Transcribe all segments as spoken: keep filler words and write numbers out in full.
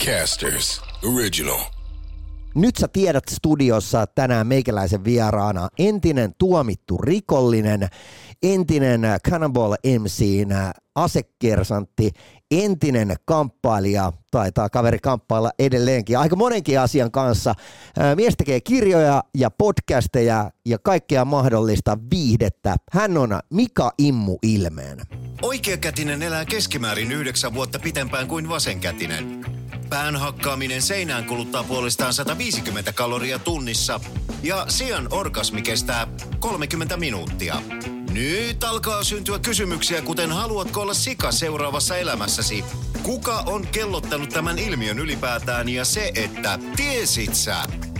Podcasters Original. Nyt sä tiedät studiossa tänään meikäläisen vieraana entinen tuomittu rikollinen, entinen Cannonball M C:n asekersantti, entinen kamppailija, taitaa kaveri kamppailla edelleenkin aika monenkin asian kanssa. Mies tekee kirjoja ja podcasteja ja kaikkea mahdollista viihdettä. Hän on Mika Immu Ilmeen. Oikeakätinen elää keskimäärin yhdeksän vuotta pitempään kuin vasenkätinen. Pään hakkaaminen seinään kuluttaa puolestaan sata viisikymmentä kaloria tunnissa ja sian orgasmi kestää kolmekymmentä minuuttia. Nyt alkaa syntyä kysymyksiä, kuten haluatko olla sika seuraavassa elämässäsi? Kuka on kellottanut tämän ilmiön ylipäätään ja se, että tiesit sä?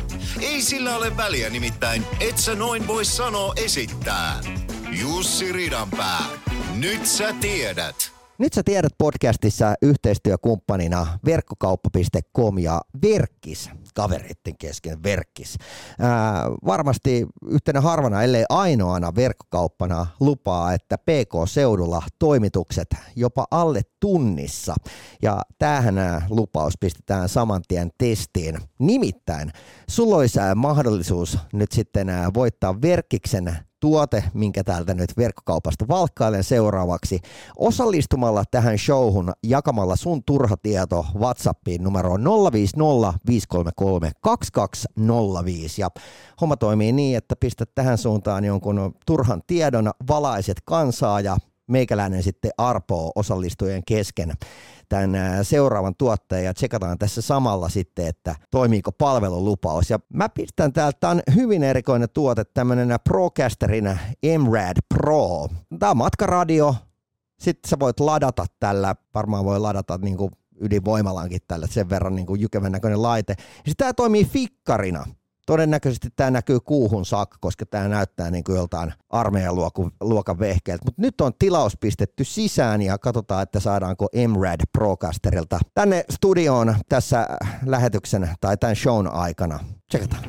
Ei sillä ole väliä, nimittäin et sä noin voi sanoa esittää. Jussi Ridanpää, nyt sä tiedät. Nyt sä tiedät podcastissa yhteistyökumppanina verkkokauppa piste com ja Verkkis, kavereitten kesken Verkkis. Ää, varmasti yhtenä harvana, ellei ainoana verkkokauppana lupaa, että P K-seudulla toimitukset jopa alle tunnissa. Ja tämähän lupaus pistetään saman tien testiin. Nimittäin sulla olisi mahdollisuus nyt sitten voittaa Verkkiksen tuote, minkä täältä nyt verkkokaupasta valkkailen seuraavaksi, osallistumalla tähän showhun jakamalla sun turha tieto WhatsAppiin numeroon nolla viisi nolla viisi kolme kolme kaksi kaksi nolla viisi. Ja homma toimii niin, että pistät tähän suuntaan jonkun turhan tiedon, valaiset kansaa ja meikäläinen sitten arpoo osallistujien kesken tämän seuraavan tuotteen ja tsekataan tässä samalla sitten, että toimiiko palvelulupaus. Ja mä pistän täältä, tää on hyvin erikoinen tuote, tämmönen Procasterin M RAD Pro. Tää on matkaradio, sitten sä voit ladata tällä, varmaan voi ladata niin kuin ydinvoimalankin tällä, sen verran niin kuin jykevän näköinen laite. Ja sitten tää toimii fikkarina. Todennäköisesti tämä näkyy kuuhun saakka, koska tämä näyttää niin kuin joltain armeijaluokan vehkeeltä. Mutta nyt on tilaus pistetty sisään ja katsotaan, että saadaanko M RAD Procasterilta tänne studioon tässä lähetyksen tai tämän shown aikana. Tsekataan.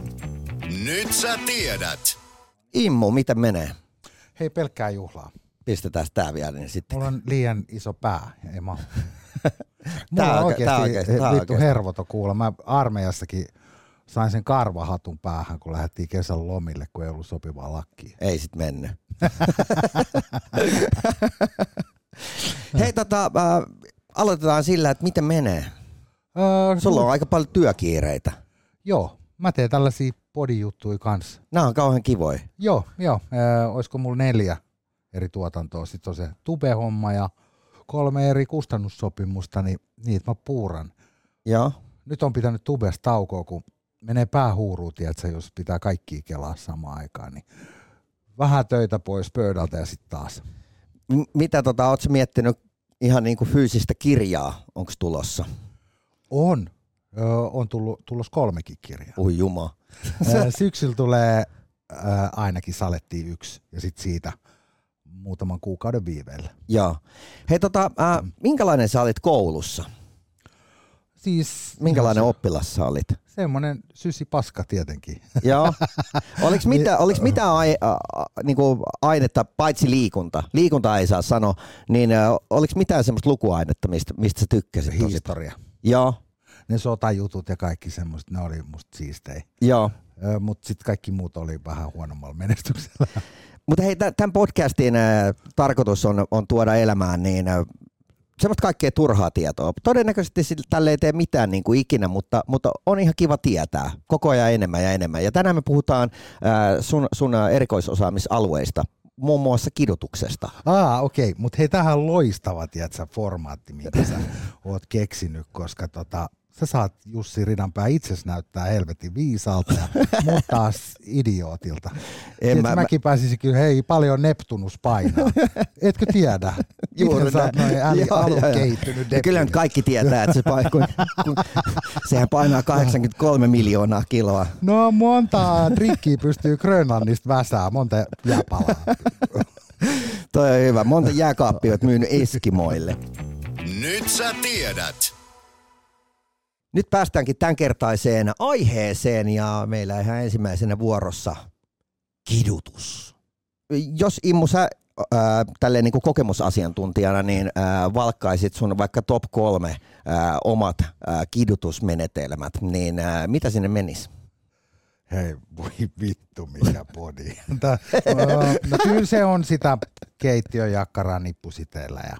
Nyt sä tiedät. Immu, miten menee? Hei, pelkkää juhlaa. Pistetään tää vielä niin sitten. Mulla on liian iso pää, ei mä. Tää Mulla on on oikeasti, oikeasti, vittu oikeasti. hervoto kuulla. Mä armeijassakin sain sen karvahatun päähän, kun lähdettiin kesän lomille, kun ei ollut sopivaa lakkia. Ei sit mennyt. Hei, tota, äh, aloitetaan sillä, että miten menee. Öö, Sulla on aika paljon työkiireitä. Joo, mä teen tällaisia podijuttuja kanssa. Nämä on kauhean kivoja. Joo, joo. Öö, olisiko mulla neljä eri tuotantoa. Sitten on se tube-homma ja kolme eri kustannussopimusta, niin niitä mä puuran. Joo. Nyt on pitänyt tubesta taukoa, kun menee päähuuruun, tiedätkö, jos pitää kaikkia kelaa samaan aikaan, niin vähän töitä pois pöydältä ja sitten taas. M- mitä tota, ootko miettinyt ihan niinku fyysistä kirjaa, onko tulossa? On. Öö, on tullut, tulossa kolmekin kirjaa. Ui juma. Öö, syksyllä tulee öö, ainakin salettiin yksi ja sitten siitä muutaman kuukauden viiveellä. Joo. Hei tota, äh, minkälainen sä olit koulussa? Siis Minkälainen se, oppilas sä olit? semmoinen sysipaska tietenkin. Joo. Oliko mitä, oliko mitä ai, a, a, niinku ainetta, paitsi liikunta, liikunta ei saa sanoa, niin ä, oliko mitään semmoista lukuainetta, mistä, mistä sä tykkäsit? tosi? Historia. Joo. Ne sotajutut ja kaikki semmoiset, ne oli musta siistejä. Joo. Öö, mutta sitten kaikki muut oli vähän huonommalla menestyksellä. Mutta hei, tämän podcastin ä, tarkoitus on, on tuoda elämään niin ä, semmoista kaikkea turhaa tietoa. Todennäköisesti tälle ei tee mitään niin kuin ikinä, mutta, mutta on ihan kiva tietää koko ajan enemmän ja enemmän. Ja tänään me puhutaan ää, sun, sun erikoisosaamisalueista, muun muassa kidutuksesta. Aa, okei. Okay. Mutta hei, tähän on loistava, tiedätkö, formaatti, minkä sä oot keksinyt, koska tota, sä saat Jussi Ridanpää itses näyttää helvetin viisaalta ja mut taas idiootilta. En mä, mäkin mä... pääsisin kyllä, hei, paljon Neptunus painaa. Etkö tiedä? Juuri miten sä oot noin alukehittynyt ja kyllä kaikki tietää, että se paikka, kun, sehän painaa kahdeksankymmentäkolme miljoonaa kiloa. No monta drikkiä pystyy Grönlannista väsää, monta jääpalaa. Toi on hyvä. Monta jääkaappia oot myynyt Eskimoille. Nyt sä tiedät. Nyt päästäänkin tämänkertaiseen aiheeseen ja meillä ihan ensimmäisenä vuorossa kidutus. Jos Immu sä ää, tälleen niin kuin kokemusasiantuntijana niin ää, valkkaisit sun vaikka top kolme ää, omat ää, kidutusmenetelmät, niin ää, mitä sinne menisi? Hei, voi vittu mikä podi. No kyllä se on sitä keittiöjakkaraa nippusiteillä ja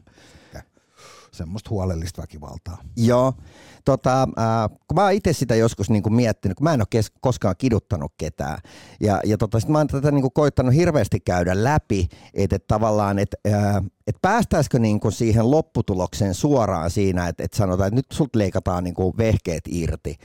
semmoista huolellista väkivaltaa. Joo. Tota, äh, kun mä oon itse sitä joskus niin kuin miettinyt, kun mä en ole kes- koskaan kiduttanut ketään. Ja, ja tota, sit mä oon tätä niin kuin koittanut hirveästi käydä läpi, että et tavallaan, että äh, et päästäisikö niin kuin siihen lopputulokseen suoraan siinä, että et sanotaan, että nyt sulta leikataan niin kuin vehkeet irti.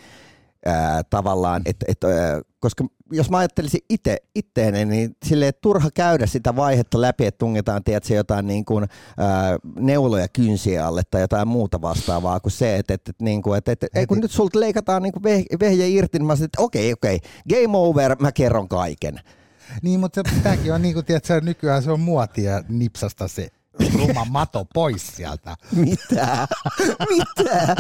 Ää, tavallaan, et, et, ää, koska jos mä ajattelisin itse itteeni, niin silleen turha käydä sitä vaihetta läpi, että tungetaan tiedätkö, jotain niin kuin, ää, neuloja kynsiä alle tai jotain muuta vastaavaa kuin se, että et, et, niin kuin, et, et, et, kun nyt sulta leikataan niin kuin veh, vehje irti, niin mä sanoin, että okei, okei, game over, mä kerron kaiken. Niin, mutta tämäkin on niin kuin, tiedätkö, nykyään se on muotia nipsasta se ruma mato pois sieltä. Mitä? Mitä?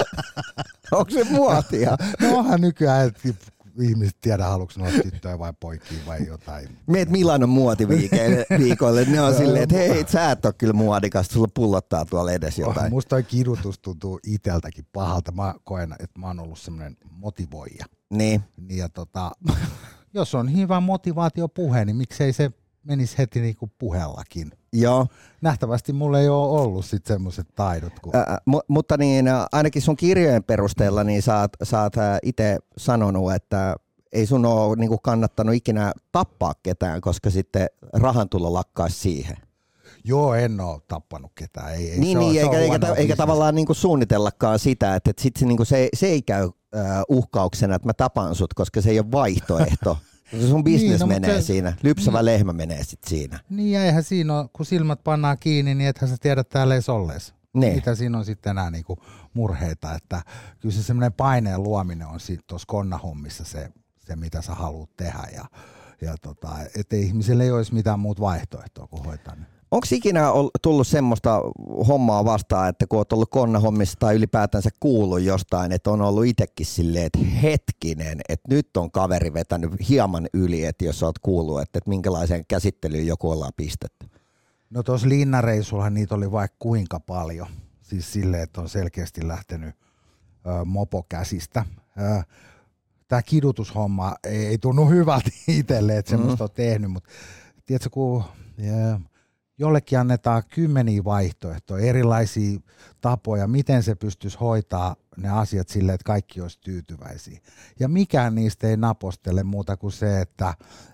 Onko se muotia? No onhan nykyään, että ihmiset tiedä, haluatko ne olla tyttöjä vai poikia vai jotain. Meet Milanon muotiviikoille, ne on silleen, että hei, sä et ole kyllä muodikas, sulla pullottaa tuolla edes jotain. Oh, musta toi kidutus tuntuu itseltäkin pahalta. Mä koen, että mä oon ollut semmoinen motivoija. Niin. niin ja tota, jos on hyvä motivaatiopuhe, niin miksei se menisi heti niinku puhellakin. Joo. Nähtävästi mulla ei ole ollut sit semmoiset taidot. Kun... Ä, mu- mutta niin, ainakin sun kirjojen perusteella niin sä oot, sä oot itse sanonut, että ei sun ole niinku kannattanut ikinä tappaa ketään, koska sitten rahantulo lakkaisi siihen. Joo, en ole tappanut ketään. Ei, ei niin, se niin ole, eikä, se eikä, eikä tavallaan niinku suunnitellakaan sitä, että, että sit se, niinku se, se ei käy äh, uhkauksena, että mä tapan sut, koska se ei ole vaihtoehto. Sun business niin, no, menee se, siinä, lypsävä niin, lehmä menee sit siinä. Niin ja eihän siinä ole, kun silmät pannaan kiinni, niin ethän sä tiedä täällä edes ollees. Niin. Mitä siinä on sitten enää niinku murheita, että kyllä se semmoinen paineen luominen on sitten tuossa konnahommissa se, se, mitä sä haluat tehdä ja, ja tota, ettei ihmiselle ei olisi mitään muuta vaihtoehtoa kuin hoitaa ne. Onko ikinä tullut semmoista hommaa vastaan, että kun olet ollut konnahommissa tai ylipäätänsä kuullut jostain, että on ollut itsekin silleen, että hetkinen, että nyt on kaveri vetänyt hieman yli, että jos olet kuullut, että, että minkälaiseen käsittelyyn joku ollaan pistetty? No tuossa linnareissullahan niitä oli vaikka kuinka paljon. Siis silleen, että on selkeästi lähtenyt ö, mopo käsistä. Tämä kidutushomma ei, ei tunnu hyvältä itselle, että semmoista mm-hmm. on tehnyt, mutta tiedätkö, kun... Yeah, jollekin annetaan kymmeniä vaihtoehtoja, erilaisia tapoja, miten se pystyisi hoitaa ne asiat silleen, että kaikki olisi tyytyväisiä. Ja mikään niistä ei napostele muuta kuin se, että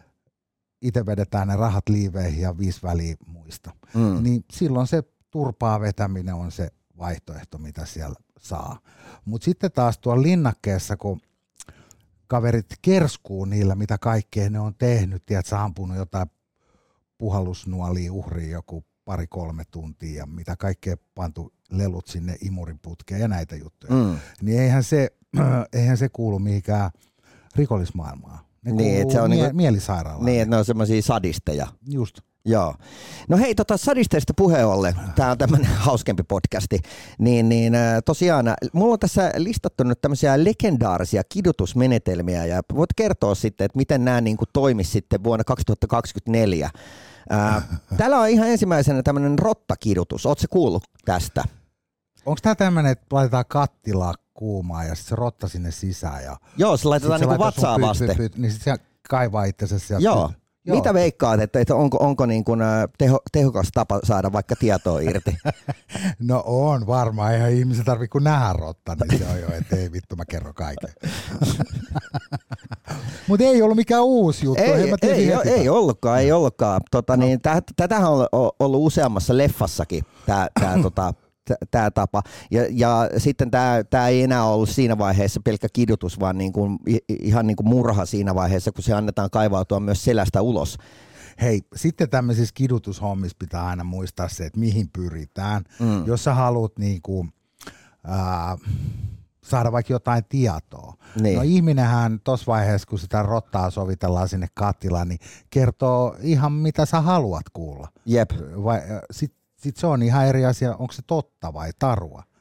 itse vedetään ne rahat liiveihin ja viisi väliä muista. Mm. Niin silloin se turpaa vetäminen on se vaihtoehto, mitä siellä saa. Mutta sitten taas tuolla linnakkeessa, kun kaverit kerskuu niillä, mitä kaikkea ne on tehnyt, tiedätkö, ampunut jotain puhallusnuoliin uhriin joku pari-kolme tuntia ja mitä kaikkea pantu lelut sinne imurin putkeen ja näitä juttuja. Mm. Niin eihän se, eihän se kuulu mihinkään rikollismaailmaan. Ne niin, kuuluu se on mie- niinku, mielisairaalaan. Niin, että ne on semmoisia sadisteja. Just. Joo. No hei, tota sadisteista puheen ollen, tämä on tämmöinen hauskempi podcasti, niin, niin tosiaan mulla on tässä listattu nyt tämmöisiä legendaarisia kidutusmenetelmiä ja voit kertoa sitten, että miten nämä niin kuin toimisi sitten vuonna kaksituhattakaksikymmentäneljä. Ää, täällä on ihan ensimmäisenä tämmöinen rottakidutus, ootko sä kuullut tästä? Onko tämä tämmöinen, että laitetaan kattilaa kuumaan ja sitten se rotta sinne sisään? Ja joo, se laitetaan niin kuin vatsaa vasten. Pyt, pyt, pyt, niin sitten se kaivaa itsensä sieltä. Joo. Joo. Mitä veikkaat, että, että onko, onko niin kuin teho, tehokas tapa saada vaikka tietoa irti? No on varmaan, eihän ihmiset tarvitse kun nähdä rotta, niin se on jo, että ei vittu mä kerron kaiken. Mutta ei ollut mikään uusi juttu. Ei, ei, ei, ei ollutkaan, ei ollutkaan. Tota, no. niin, tätähän on ollut useammassa leffassakin, tämä tota, tämä tapa. Ja, ja sitten tämä, tämä ei enää ollut siinä vaiheessa pelkkä kidutus, vaan niin kuin, ihan niin kuin murha siinä vaiheessa, kun se annetaan kaivautua myös selästä ulos. Hei, sitten tämmöisissä kidutushommissa pitää aina muistaa se, että mihin pyritään. Mm. Jos sä haluat niin kuin, ää, saada vaikka jotain tietoa. Niin. No ihminenhän tuossa vaiheessa, kun sitä rottaa sovitellaan sinne kattilaan, niin kertoo ihan mitä sä haluat kuulla. Jep. Vai, sit, Sitten se on ihan eri asia, onko se totta vai tarua.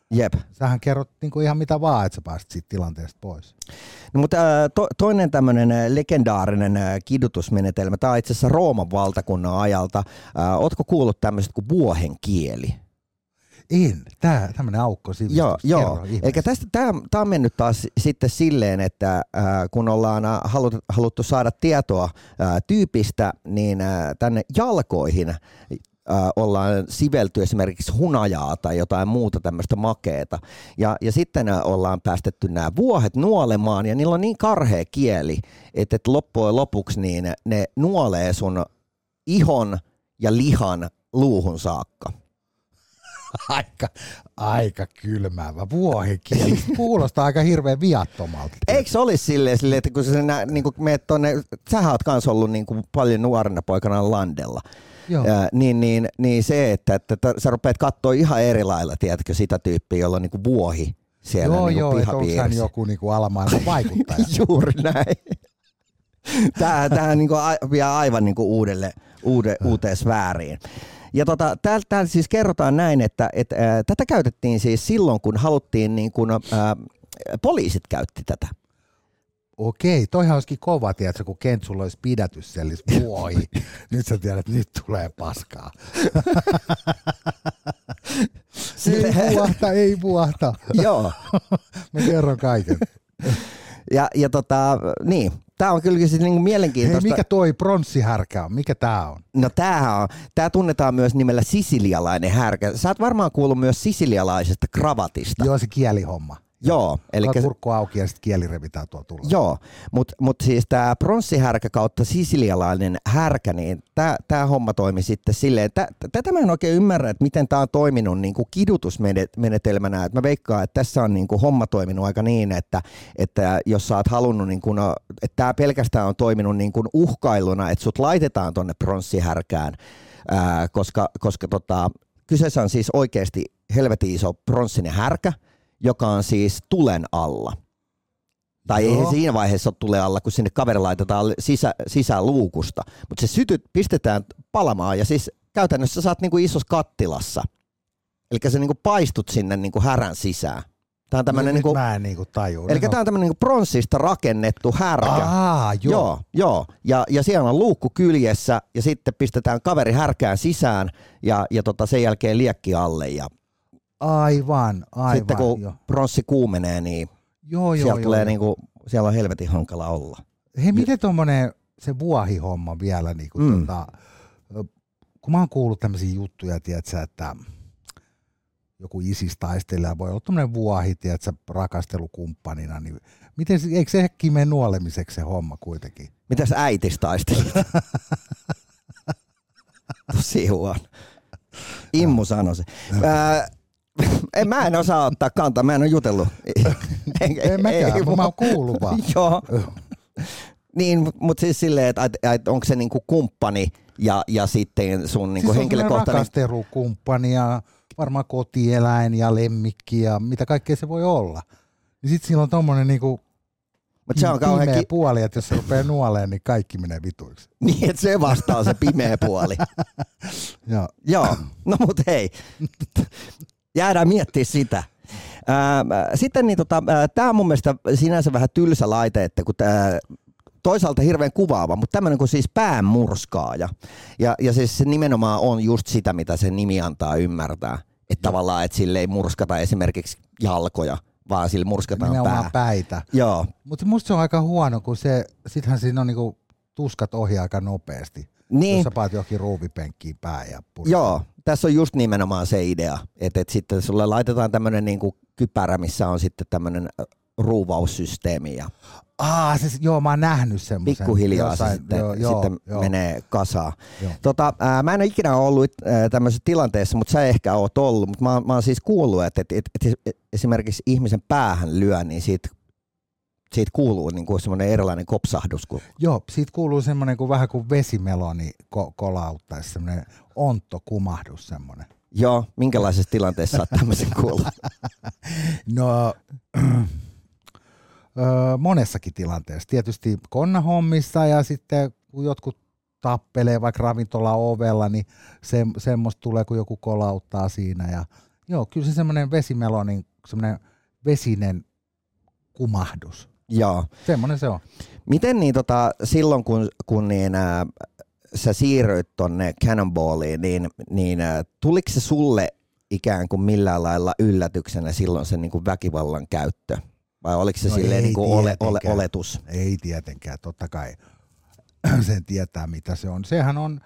Jep. Sähän kerrot niinku ihan mitä vaan, että sä pääsit siitä tilanteesta pois. No, mutta to, toinen tämmöinen legendaarinen kidutusmenetelmä, tämä on itse asiassa Rooman valtakunnan ajalta. Ää, ootko kuullut tämmöiset kuin vuohen kieli? En. Tää, tämmönen aukko sivistys. Joo, joo. Eli tästä, tämä on mennyt taas sitten silleen, että ää, kun ollaan haluttu, haluttu saada tietoa ää, tyypistä, niin ää, tänne jalkoihin ää, ollaan sivelty esimerkiksi hunajaa tai jotain muuta tämmöistä makeeta. Ja, ja sitten ää, ollaan päästetty nämä vuohet nuolemaan, ja niillä on niin karhea kieli, että et loppujen lopuksi niin ne nuolee sun ihon ja lihan luuhun saakka. Aika, aika kylmäävä vuohikieli. Kuulostaa aika hirveän viattomalta. Eikö se olisi silleen, silleen että kun sä nä, niin meet tonne, sähän oot kans ollut niin kuin paljon nuorena poikana landella. Ja, niin, niin, niin se, että, että, että sä rupeat katsoa ihan eri lailla, tiedätkö, sitä tyyppiä, jolla on niin kuin vuohi siellä joo, niin joo, pihapiirissä. Joo, joo, joku niin kuin alamaailman vaikuttaja. Juuri näin. Tämä, tämä niin kuin vie aivan niin kuin uudelle, uude, uuteen sfääriin. Ja tota, täällä, täällä siis kerrotaan näin, että, että ää, tätä käytettiin siis silloin, kun haluttiin, niin kun, ää, poliisit käytti tätä. Okei, toihan olisikin kova, tiedätkö, kun Kentsulla olisi pidätyssellis vuohi. Nyt sä tiedät, että nyt tulee paskaa. Ei vuohta, ei vuohta. Joo. Mä kerron kaiken. Ja, ja tota, niin. Tämä on kyllä siis niinku mielenkiintoista. Hei, mikä toi pronssihärkä on? Mikä tää on? No tämähän on. Tää tunnetaan myös nimellä sisilialainen härkä. Sä oot varmaan kuullut myös sisilialaisesta kravatista. Joo, se kielihomma. Joo. Eli kurkku auki ja sitten kieli revitään tuolla tulla. Joo, mutta mut siis tämä pronssihärkä kautta sisilialainen härkä, niin tämä homma toimi sitten silleen. Tätä mä en oikein ymmärrä, että miten tämä on toiminut niinku kidutusmenetelmänä. Et mä veikkaan, että tässä on niinku homma toiminut aika niin, että, että jos sä oot halunnut, niinku, no, että tämä pelkästään on toiminut niinku uhkailuna, että sut laitetaan tonne pronssihärkään, ää, koska, koska tota, kyseessä on siis oikeasti helvetin iso pronssinen härkä, joka on siis tulen alla. Tai Joo. ei siinä vaiheessa ole tulen alla, kun sinne kaveri laitetaan sisä, sisään luukusta. Mutta se sytyt pistetään palamaan ja siis käytännössä sä oot niinku isossa kattilassa. Eli sä niinku paistut sinne niinku härän sisään. Tää on tämmönen Nyt niinku, mä en niinku tajua. eli tää on tämmönen niinku pronssista rakennettu härkä. Aa, joo. Joo, joo. Ja, ja siellä on luukku kyljessä ja sitten pistetään kaveri härkään sisään ja, ja tota sen jälkeen liekki alle ja Aivan, aivan. sitten kun jo. pronssi kuumenee, niin joo, joo, siellä, joo, tulee joo. niinku, siellä on helvetin hankala olla. Hei, miten tommonen se vuohihomma vielä, niinku, Mm. tota, kun mä oon kuullut tämmöisiä juttuja, tiedätkö, että joku isis-taistelija voi olla tommonen vuohi, tiedätkö, rakastelukumppanina, niin miten, eikö se äkkiä mene nuolemiseksi se homma kuitenkin? Mitäs äitis taistelit? Tosi huono. Immu sanoi se. Ää, en, mä en osaa ottaa kantaa, mä en ole jutellut. En, en mäkään, mutta mä oon kuullut vaan. Joo. Niin, mutta siis silleen, että et, et onko se niinku kumppani ja, ja sitten sun niinku siis henkilökohtainen... Siis on rakastelukumppani ja varmaan kotieläin ja lemmikki ja mitä kaikkea se voi olla. Ja sit sillä on tommonen niinku Mut se on kauhean pimeä ki- puoli, että jos se rupeaa nuoleen, niin kaikki menee vituiksi. Niin, että se vastaa se pimeä puoli. Joo. Joo, no mut hei, jäädään miettimään sitä. Ää, sitten niin tota, tämä on mun mielestä sinänsä vähän tylsä laite, että kun tää, toisaalta hirveän kuvaava, mutta tämmöinen kuin siis päänmurskaaja. Ja, ja siis se nimenomaan on just sitä, mitä se nimi antaa ymmärtää. Että tavallaan, että sille ei murskata esimerkiksi jalkoja, vaan sille murskataan Nimenomaan pää. päitä. Joo. Mutta musta se on aika huono, kun se, sittenhän siinä on niinku tuskat ohi aika nopeasti. Niin. Jos sä paat johonkin ruuvipenkkiin pää ja purskii. Joo, tässä on just nimenomaan se idea, että, että sitten sulle laitetaan tämmöinen niinku kypärä, missä on sitten tämmöinen ruuvaussysteemi ja Aa, siis, joo, mä oon nähnyt semmoisen. pikkuhiljaa jossain, se sitten, joo, joo, sitten joo. menee kasaan. Joo. Tota, ää, mä en ole ikinä ollut ää, tämmöisessä tilanteessa, mutta sä ehkä oot ollut, mutta mä, mä oon siis kuullut, että, että, että, että esimerkiksi ihmisen päähän lyö, niin siitä, siitä kuuluu niin kuin semmoinen erilainen kopsahdus. Kun... Joo, siitä kuuluu semmoinen kuin vähän kuin vesimeloni ko- kolauttaisi, semmoinen onttokumahdus semmoinen. Joo, minkälaisessa tilanteessa sä oot tämmöisen kuullut? No, öö, monessakin tilanteessa. Tietysti konnahommissa ja sitten kun jotkut tappelee vaikka ravintola ovella, niin se, semmoista tulee, kun joku kolauttaa siinä ja, Joo, kyllä se semmoinen vesimelonin, semmoinen vesinen kumahdus. Joo. Semmoinen se on. Miten niin tota, silloin kun, kun niin, ää, sä siirryit tonne Cannonballiin, niin, niin ää, tuliko se sulle ikään kuin millään lailla yllätyksenä silloin se niin kuin väkivallan käyttö? Vai oliko se no silleen niin kuin ole, ole, oletus? Ei tietenkään, totta kai sen tietää mitä se on. Sehän on,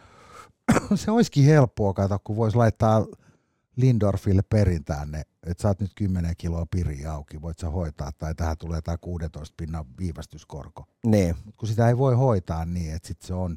se olisikin helppoa, kato, kun voisi laittaa Lindorfille perintään ne, että saat nyt kymmenen kiloa piriä auki, voit sä hoitaa, tai tähän tulee tämä kuusitoista pinnan viivästyskorko. Niin. Mut kun sitä ei voi hoitaa niin, että sit se on,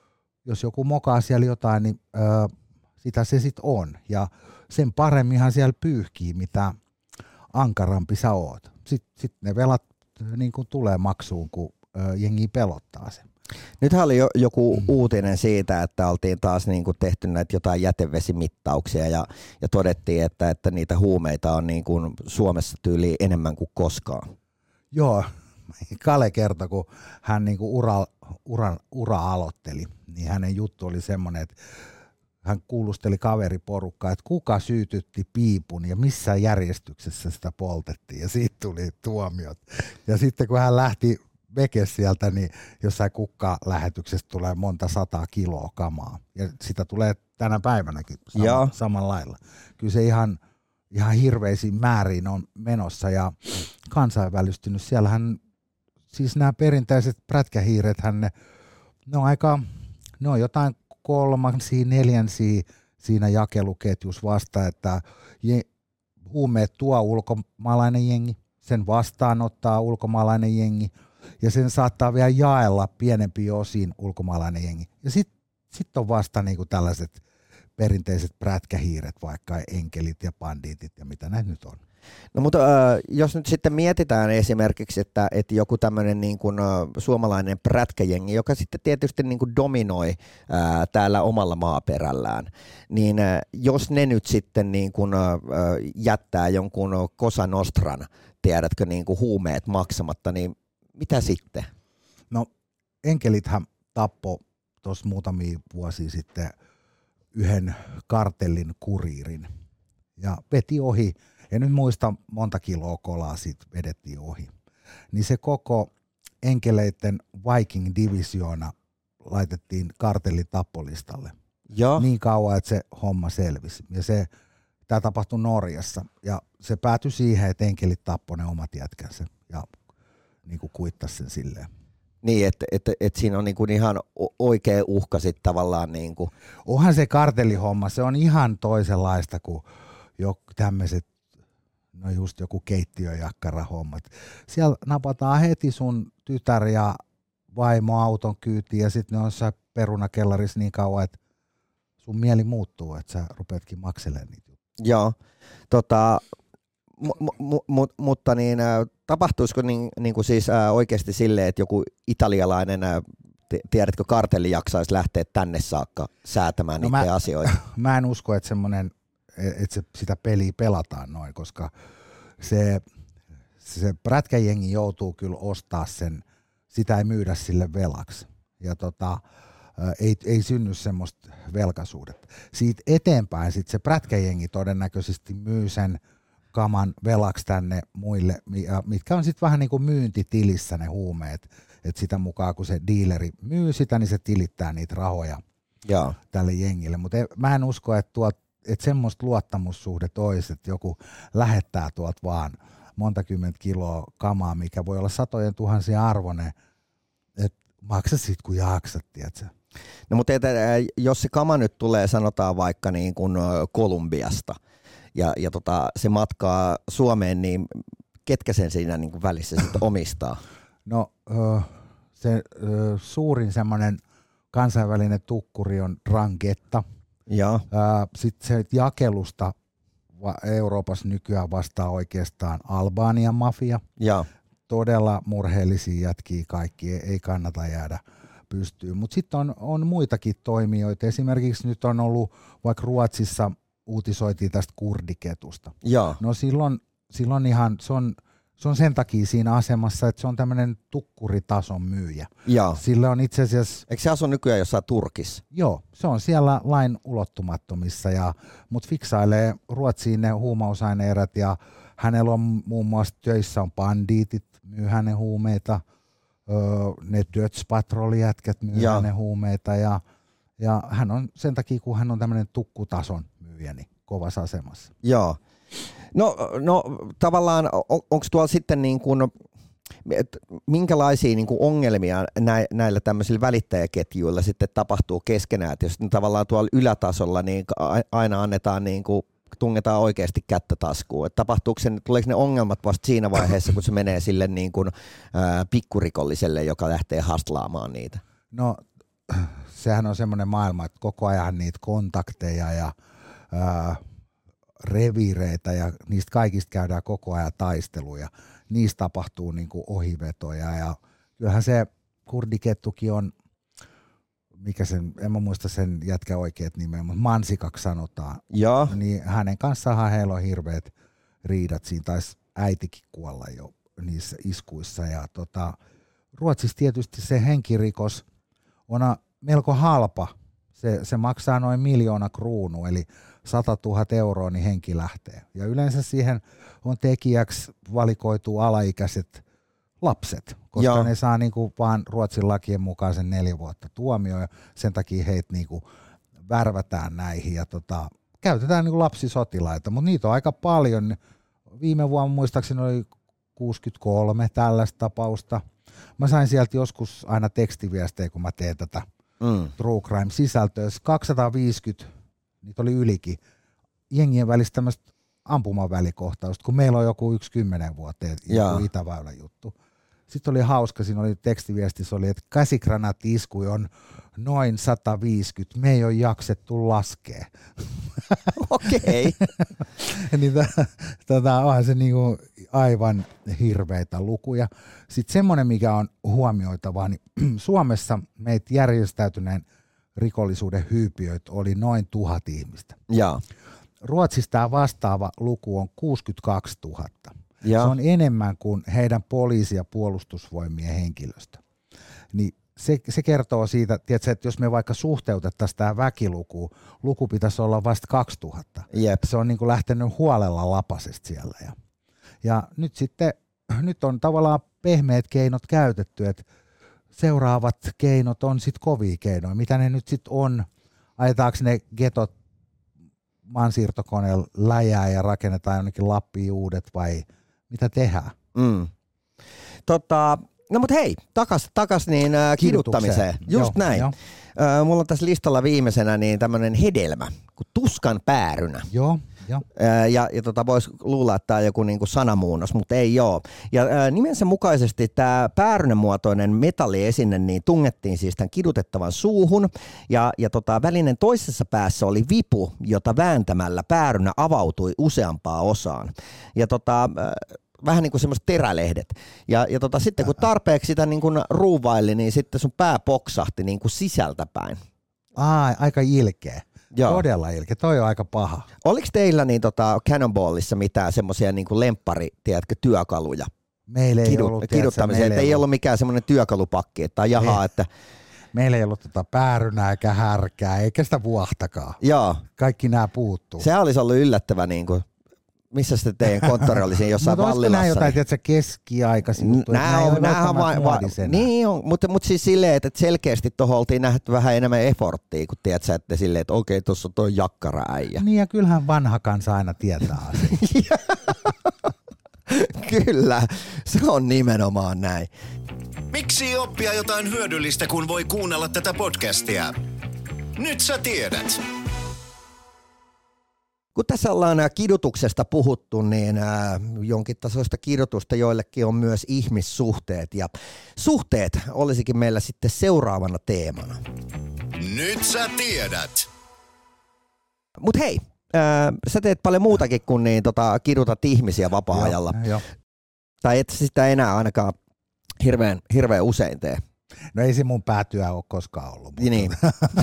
jos joku mokaa siellä jotain, niin öö, sitä se sit on. Ja sen paremminhan siellä pyyhkii, mitä ankarampi sä oot. Sitten sit ne velat niin kun tulee maksuun, kun öö, jengi pelottaa sen. Nythän oli jo, joku mm. uutinen siitä, että oltiin taas niin kuin tehty näitä jotain jätevesimittauksia ja, ja todettiin, että, että niitä huumeita on niin kuin Suomessa tyyliin enemmän kuin koskaan. Joo, Kale kertoi, kun hän niin kuin ura, ura, ura aloitteli, niin hänen juttu oli semmoinen, että hän kuulusteli kaveriporukkaa, että kuka syytytti piipun ja missä järjestyksessä sitä poltettiin ja siitä tuli tuomiot. Ja sitten kun hän lähti veke sieltä, niin jossain kukka-lähetyksessä tulee monta sataa kiloa kamaa. Ja sitä tulee tänä päivänäkin sama, samalla lailla. Kyllä se ihan, ihan hirveisiin määriin on menossa ja kansainvälistynyt. Siellähän siis nämä perinteiset prätkähiirethän, ne, ne on aika, ne on jotain kolmansia, neljänsiä siinä jakeluketjus vasta, että je, huumeet tuo ulkomaalainen jengi, sen vastaanottaa ulkomaalainen jengi, ja sen saattaa vielä jaella pienempiin osiin ulkomaalainen jengi. Ja sitten sit on vasta niinku tällaiset perinteiset prätkähiiret, vaikka enkelit ja bandiitit ja mitä näitä nyt on. No mutta äh, jos nyt sitten mietitään esimerkiksi, että, että joku tämmöinen niin kuin, äh, suomalainen prätkäjengi, joka sitten tietysti niin kuin dominoi äh, täällä omalla maaperällään, niin äh, jos ne nyt sitten niin kuin, äh, jättää jonkun Cosa Nostran, tiedätkö, niin kuin huumeet maksamatta, niin mitä sitten? No enkelithän tappoi tuossa muutamia vuosia sitten yhden kartellin kuriirin ja veti ohi. En nyt muista monta kiloa kolaa siitä vedettiin ohi. Niin se koko enkeleiden Viking-divisioona laitettiin kartellin tappolistalle. Ja. Niin kauan, että se homma selvisi. Ja se, tämä tapahtui Norjassa. Ja se päätyi siihen, että enkelit tappoi ne omat jätkänsä ja niin kuin kuittasi sen silleen. Niin, että et, et siinä on niinku ihan oikea uhka sitten tavallaan. Niinku. Onhan se kartellihomma, se on ihan toisenlaista kuin jo tämmöiset, no just joku keittiöjakkarahommat. Siellä napataan heti sun tytär ja vaimo auton kyytiin ja sitten ne on jossain perunakellarissa niin kauan, että sun mieli muuttuu, että sä rupeatkin makselemaan niitä. Joo, tota, mu- mu- mu- mutta niin, äh, tapahtuisiko niin, niin kuin siis äh, oikeasti silleen, että joku italialainen, äh, tiedätkö, kartelli jaksaisi lähteä tänne saakka säätämään no niitä mä, asioita? Mä en usko, että semmoinen, että se, sitä peliä pelataan noin, koska se, se prätkäjengi joutuu kyllä ostaa sen, sitä ei myydä sille velaksi. Ja tota, ei, ei synny semmoista velkaisuudetta. Siitä eteenpäin sit se prätkäjengi todennäköisesti myy sen kaman velaksi tänne muille, mitkä on sitten vähän niin kuin myyntitilissä ne huumeet. Että sitä mukaan kun se diileri myy sitä, niin se tilittää niitä rahoja Jaa. tälle jengille. Mutta mä en usko, että tuot että semmoista luottamussuhdet olisi, että joku lähettää tuolta vaan monta kymmentä kiloa kamaa, mikä voi olla satojen tuhansia arvoinen, että maksa sit kun jaksat, tiedätkö? No mutta et, jos se kama nyt tulee, sanotaan vaikka niin kuin Kolumbiasta, ja, ja tota, se matkaa Suomeen, niin ketkä sen siinä niin kuin välissä sitten omistaa? No se suurin semmoinen kansainvälinen tukkuri on Drangheta. Ja. Sitten se jakelusta Euroopassa nykyään vastaa oikeastaan Albanian mafia. Ja. Todella murheellisia jätkiä kaikki, ei kannata jäädä pystyyn. Mutta sitten on, on muitakin toimijoita. Esimerkiksi nyt on ollut, vaikka Ruotsissa uutisoitiin tästä kurdiketusta. Ja. No silloin, silloin ihan, se on, se on sen takia siinä asemassa, että se on tämmöinen tukkuritason myyjä. Joo. Sillä on itse asiassa... Eikö se asu nykyään jossain Turkissa? Joo, se on siellä lain ulottumattomissa, ja, mutta fiksailee Ruotsiin ne huumausaineerät, ja hänellä on muun muassa töissä on bandiitit, myy hänen huumeita, öö, ne Dödspatrollijätkät myy Joo. hänen huumeita, ja, ja hän on sen takia, kun hän on tämmöinen tukkutason myyjä, niin kovassa asemassa. Joo. No, no tavallaan on, onko tuolla sitten niin kuin, minkälaisia niin kuin ongelmia nä, näillä tämmöisillä välittäjäketjuilla sitten tapahtuu keskenään, että jos tavallaan tuolla ylätasolla niin aina annetaan niin kuin, tungetaan oikeasti kättä taskuun, että tapahtuuko se, tuleeko ne ongelmat vasta siinä vaiheessa, kun se menee sille niin kuin, ää, pikkurikolliselle, joka lähtee hastlaamaan niitä? No sehän on semmoinen maailma, että koko ajan niitä kontakteja ja ää, reviireitä ja niistä kaikista käydään koko ajan taisteluja. Niistä tapahtuu niin kuin ohivetoja ja kyllähän se kurdikettukin on, mikä sen, en mä muista sen jätkä oikeat nimeä, mutta Mansikaksi sanotaan. Joo. Niin hänen kanssaan heillä on hirveät riidat. Siinä taisi äitikin kuolla jo niissä iskuissa. Ja tota, Ruotsissa tietysti se henkirikos on melko halpa. Se, se maksaa noin miljoona kruunua, eli sata tuhatta euroa, niin henki lähtee. Ja yleensä siihen on tekijäksi valikoitu alaikäiset lapset, koska Joo. ne saa niinku vaan Ruotsin lakien mukaan sen neljä vuotta tuomio, ja sen takia heitä niinku värvätään näihin ja tota, käytetään niinku lapsisotilaita, mutta niitä on aika paljon. Viime vuonna muistaakseni oli kuusikymmentäkolme tällaista tapausta. Mä sain sieltä joskus aina tekstiviestejä, kun mä teen tätä mm. True Crime-sisältöä. kaksisataaviisikymmentä, niitä oli ylikin, jengien välistä tämmöistä ampumavälikohtausta, kun meillä on joku yksi kymmenen vuoteen joku Itäväylän juttu. Sitten oli hauska, siinä oli tekstiviestissä, oli, että käsikranaatti-iskuja on noin sata viisikymmentä, me ei ole jaksettu laskea. Okei. niin tota, onhan se niinku aivan hirveitä lukuja. Sitten semmoinen, mikä on huomioitavaa, niin Suomessa meitä järjestäytyneen rikollisuuden hyypiöitä oli noin tuhat ihmistä. Ja. Ruotsissa tämä vastaava luku on kuusikymmentäkaksituhatta. Ja. Se on enemmän kuin heidän poliisi- ja puolustusvoimien henkilöstö. Niin se, se kertoo siitä, tiedätkö, että jos me vaikka suhteutettaisiin tämä väkiluku, luku pitäisi olla vasta kaksituhatta. Jep. Se on niin kuin lähtenyt huolella lapasesta siellä. Ja, ja nyt sitten, nyt on tavallaan pehmeät keinot käytetty, että seuraavat keinot on sitten kovia keinoja. Mitä ne nyt sitten on? Ajetaanko ne getot maansiirtokoneella läjää ja rakennetaan jonnekin Lappiin uudet vai mitä tehdään? Mm. Tota, no mut hei, takas, takas niin äh, kiduttamiseen. Just joo, näin. Jo. Äh, mulla on tässä listalla viimeisenä niin tämmönen hedelmä kuin tuskan päärynä. Joo, jo. Äh, ja ja tota, voisi luulla, että tämä on joku niinku sanamuunnos, mutta ei ole. Ja äh, nimensä mukaisesti tämä päärynän muotoinen metalliesine niin tungettiin siis tämän kidutettavan suuhun. Ja, ja tota, välinen toisessa päässä oli vipu, jota vääntämällä päärynä avautui useampaan osaan. Ja tota... Äh, vähän niin kuin semmoiset terälehdet. Ja, ja tota, sitten kun tarpeeksi sitä niin kuin ruuvaili, niin sitten sun pää poksahti niin kuin sisältäpäin. Aa, aika ilkeä. Joo. Todella ilkeä. Toi on aika paha. Oliko teillä niin tota Cannonballissa mitään semmoisia niin kuin lemppari, tiedätkö, työkaluja? Meillä ei Kidu, ollut. Kiduttamiseen, että ei ollut, ollut mikään semmoinen työkalupakki, että jaha, että... Meillä ei ollut tota päärynää eikä härkää, eikä sitä vuohtakaan. Joo. Kaikki nämä puuttuu. Se olisi ollut yllättävä niin kuin... Missä sitten teidän konttori oli siinä jossain Vallilassa? Mutta olisiko nämä jotain, tiedätkö, keski-aikaisia juttuja? Nämä on, nämä on vain, va, niin on, mutta, mutta siis silleen, että selkeästi tuohon oltiin nähty vähän enemmän efforttia, kun tiedätkö, että silleen, että okei, tuossa on tuo jakkara-äijä. Niin ja kyllähän vanha kansa aina tietää asiaa. Kyllä, se on nimenomaan näin. Miksi oppia jotain hyödyllistä, kun voi kuunnella tätä podcastia? Nyt sä tiedät. Kun tässä ollaan kidutuksesta puhuttu, niin jonkin tasoista kidutusta joillekin on myös ihmissuhteet. Ja suhteet olisikin meillä sitten seuraavana teemana. Nyt sä tiedät. Mut hei, ää, sä teet paljon muutakin kuin niin, tota, kidutat ihmisiä vapaa-ajalla. Jo, jo. Tai et sitä enää ainakaan hirveän, hirveän usein tee. No ei se mun päätyä ole koskaan ollut. Mutta, niin.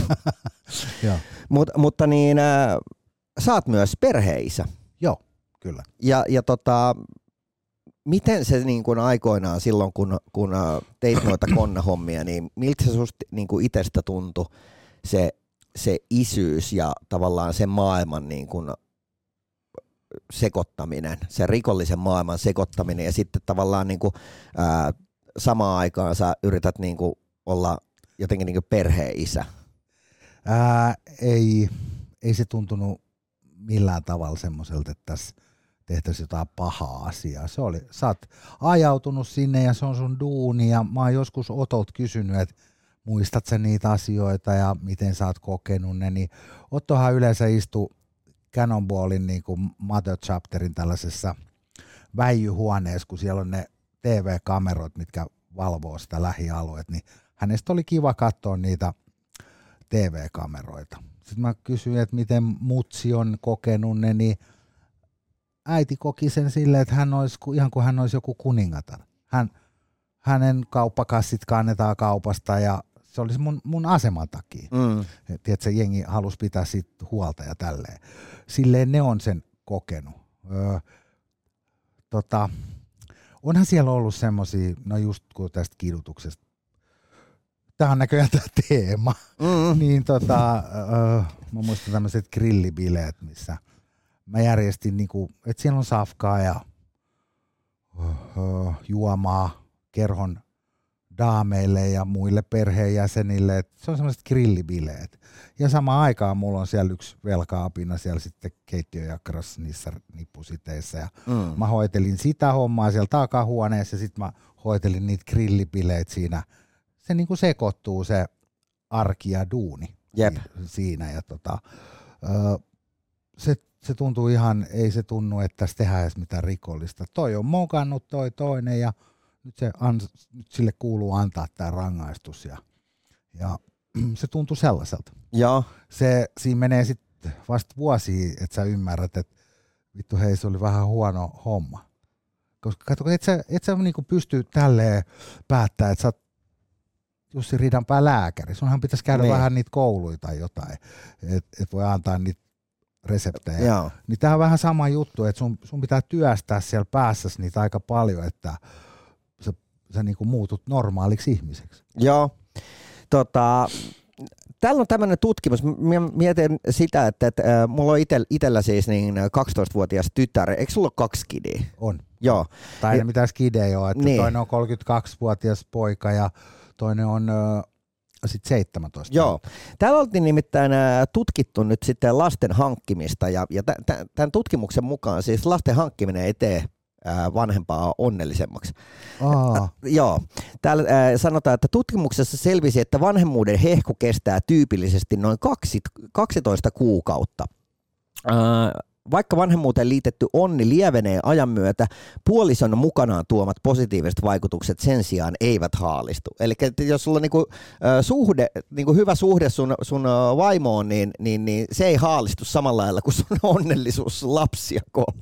Mut, mutta niin... Ää, sä oot myös perheisä. Joo, kyllä. Ja, ja tota, miten se niin kuin aikoinaan silloin, kun, kun teit noita konnahommia, niin miltä se susta niin kuin itsestä tuntui se, se isyys ja tavallaan sen maailman niin kuin sekoittaminen, se rikollisen maailman sekoittaminen ja sitten tavallaan niin kuin, ää, samaan aikaan sä yrität niin kuin olla jotenkin niin kuin perheen isä? Ää, ei, ei se tuntunut millään tavalla semmoiselta, että tässä tehtäisiin jotain pahaa asiaa. Se oli, sä oot ajautunut sinne ja se on sun duuni ja mä oon joskus Otolta kysynyt, että muistat sä niitä asioita ja miten sä oot kokenut ne, niin Ottohan yleensä istui Cannonballin niin kuin Mother Chapterin tällaisessa väijyhuoneessa, kun siellä on ne T V-kamerot, mitkä valvoo sitä lähialueet, niin hänestä oli kiva katsoa niitä T V-kameroita. Sitten mä kysyin, että miten mutsi on kokenut ne, niin äiti koki sen silleen, että hän olisi, ihan kuin hän olisi joku kuningatar. Hän, hänen kauppakassit kannetaan kaupasta ja se olisi mun, mun aseman takia. Mm. Tiedätkö, jengi halusi pitää siitä huolta ja tälleen. Silleen ne on sen kokenut. Öö, tota, onhan siellä ollut semmosia, no just kun tästä kidutuksesta, tämä on näköjään tämä teema, mm. niin tota, öö, mä muistan tämmöiset grillibileet, missä mä järjestin, niinku, että siellä on safkaa ja öö, juomaa kerhon daameille ja muille perheenjäsenille, että se on semmoiset grillibileet. Ja samaan aikaan mulla on siellä yksi velkaapina siellä sitten keittiöjakkarassa niissä nippusiteissä ja mm. mä hoitelin sitä hommaa siellä takahuoneessa ja sitten mä hoitelin niitä grillibileet siinä. Se niinku sekoittuu se arki ja duuni Jep. siinä ja tota, se, se tuntuu ihan, ei se tunnu, että tässä tehdään edes mitään rikollista. Toi on mokannut toi toinen ja nyt, se, nyt sille kuuluu antaa tämä rangaistus ja, ja se tuntuu sellaiselta. Ja. Se, siinä menee sitten vasta vuosia, että sä ymmärrät, että vittu hei, se oli vähän huono homma. Koska katso, et sä, et sä niinku pysty tälleen päättämään, että sä oot Jussi Ridanpää lääkäri. Sunhan pitäisi käydä niin. vähän niitä kouluja tai jotain, että et voi antaa niitä reseptejä. Joo. Niin tää on vähän sama juttu, että sun, sun pitää työstää siellä päässäsi niitä aika paljon, että sä, sä niinku muutut normaaliksi ihmiseksi. Joo. Tota, täällä on tämmöinen tutkimus. Mä mietin sitä, että, että äh, mulla on ite, itellä siis niin kaksitoistavuotias tytär. Eikö sulla ole kaksi kidiä? On. Joo. Tai ei mitään skidejä ole. Että niin. Toinen on kolmekymmentäkaksivuotias poika ja toinen on äh, sitten seitsemäntoista. Joo. Täällä oltiin nimittäin äh, tutkittu nyt sitten lasten hankkimista ja, ja t- t- tämän tutkimuksen mukaan siis lasten hankkiminen ei tee vanhempaa onnellisemmaksi. Aa. Joo. Täällä äh, sanotaan, että tutkimuksessa selvisi, että vanhemmuuden hehku kestää tyypillisesti noin kaksitoista kuukautta. Äh, vaikka vanhemmuuteen liitetty onni lievenee ajan myötä, puolison mukanaan tuomat positiiviset vaikutukset sen sijaan eivät haalistu. Eli jos sulla on niinku, äh, suhde, niinku hyvä suhde sun, sun äh, vaimoon, niin, niin, niin se ei haalistu samalla lailla kuin sun onnellisuus lapsia kohtaan.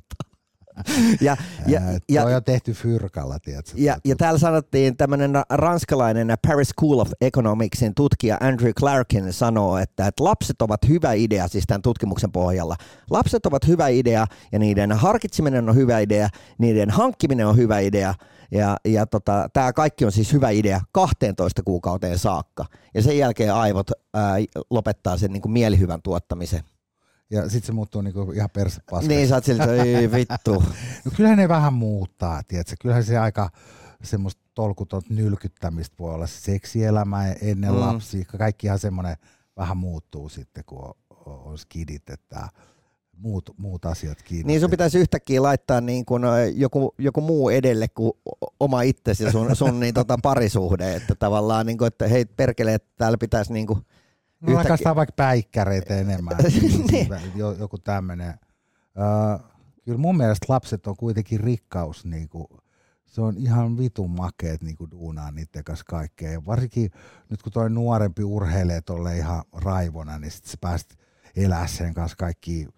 Ja, ja, ja, toi on tehty fyrkalla, tiedätkö? Ja, ja täällä sanottiin tämmöinen ranskalainen Paris School of Economicsin tutkija Andrew Clarkin sanoo, että, että lapset ovat hyvä idea, siis tämän tutkimuksen pohjalla. Lapset ovat hyvä idea ja niiden harkitseminen on hyvä idea, niiden hankkiminen on hyvä idea ja, ja tota, tämä kaikki on siis hyvä idea kahteentoista kuukauteen saakka. Ja sen jälkeen aivot ää, lopettaa sen niin kuin mielihyvän tuottamisen. Ja sit se muuttuu niinku ihan persepaskaksi. Niin, sä oot siltä, ei vittu. No kyllähän ne vähän muuttaa, tiedätkö? Kyllähän se aika semmoista tolkutonta nylkyttämistä voi olla. Seksielämä ennen mm. lapsia, kaikki ihan semmoinen vähän muuttuu sitten, kun on, on skidit, että muut, muut asiat kiinnostaa. Niin sun pitäisi yhtäkkiä laittaa niin kuin joku, joku muu edelle kuin oma itsesi ja sun, sun niin tota parisuhde, että tavallaan niin kuin, että hei perkele, että täällä pitäisi niin kuin no rakastaa vaikka päikkäreitä enemmän, niin. Joku tämmöinen. Uh, kyllä mun mielestä lapset on kuitenkin rikkaus, niinku, se on ihan vitun makeet niinku duunaa niiden kanssa kaikkea. Ja varsinkin nyt kun toi nuorempi urheilee tolle ihan raivona, niin sit sä pääst elää sen kanssa kaikki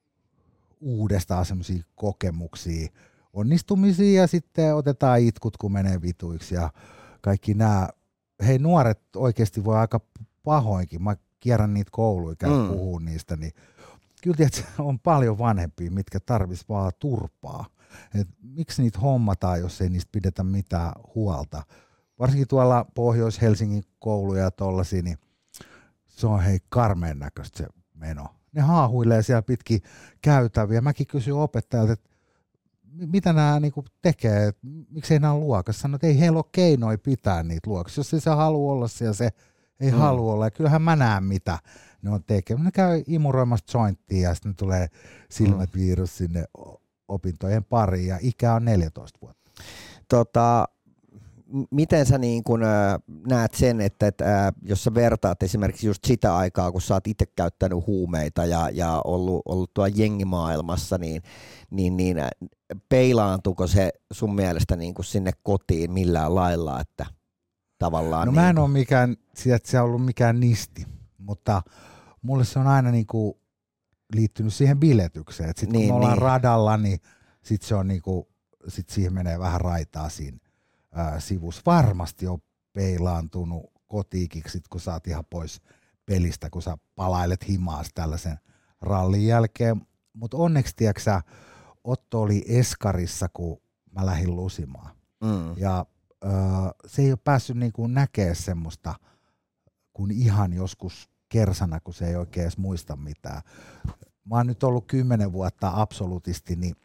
uudestaan semmosia kokemuksia, onnistumisia ja sitten otetaan itkut kun menee vituiksi ja kaikki nämä. Hei, nuoret oikeasti voi aika pahoinkin. Mä kierrän niitä kouluja, käyn mm. puhuu niistä, niin kyllä tiedät, on paljon vanhempia, mitkä tarvis vaan turpaa. Et miksi niitä hommataan, jos ei niistä pidetä mitään huolta. Varsinkin tuolla Pohjois-Helsingin kouluja ja tollaisia, niin se on hei karmeen näköistä se meno. Ne haahuilee siellä pitkin käytäviä. Mäkin kysyin opettajalta, että mitä nämä niinku tekee, miksei nämä ole luokassa. Sanoin, että ei heillä ole keinoja pitää niitä luokassa. Jos ei se halua olla siellä, se ei mm. halua olla. Ja kyllähän mä näen, mitä ne on tekemään. Ne käy imuroimassa jointtia ja sitten ne tulee silmät mm. virus sinne opintojen pariin ja ikä on neljätoista vuotta. Tota, miten sä niin kun, äh, näet sen, että, että äh, jos sä vertaat esimerkiksi just sitä aikaa, kun sä oot itse käyttänyt huumeita ja, ja ollut, ollut tuolla jengimaailmassa, niin, niin, niin äh, peilaantuuko se sun mielestä niin kun sinne kotiin millään lailla, että tavallaan... No niin mä en kun... ole mikään, että se on ollut mikään nisti, mutta mulle se on aina niin kuin liittynyt siihen biletykseen, että sitten niin, kun me ollaan niin. radalla, niin sitten se on niin kuin, sit siihen menee vähän raitaa siinä ää, sivussa. Varmasti on peilaantunut kotiikiksi, kun sä oot ihan pois pelistä, kun sä palailet himaas tällaisen rallin jälkeen. Mutta onneksi, tiiäksä, Otto oli eskarissa, kun mä lähdin lusimaan. Mm. Ja ää, se ei ole päässyt niinku näkemään semmoista, kun ihan joskus kersana, kun se ei oikein edes muista mitään. Mä oon nyt ollut kymmenen vuotta absolutisti, niin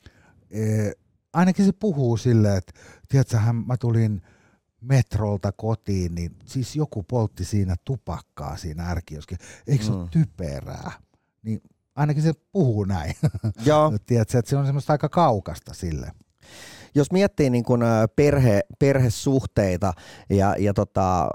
e, ainakin se puhuu silleen, että tiedätsähän mä tulin metrolta kotiin, niin siis joku poltti siinä tupakkaa siinä ärkioskin. Eikö se mm. ole typerää? Niin ainakin se puhuu näin. Joo. Tiedätkö, että se on semmoista aika kaukasta sille. Jos miettii niin kun perhe, perhesuhteita ja, ja tota...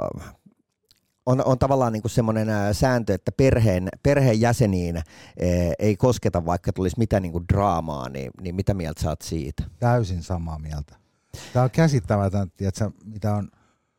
On, on tavallaan niin kuin semmoinen sääntö, että perheen, perheenjäseniin e, ei kosketa, vaikka tulisi mitään niin kuin draamaa, niin, niin mitä mieltä sä oot siitä? Täysin samaa mieltä. Tämä on käsittämätöntä, tiedätkö, mitä on,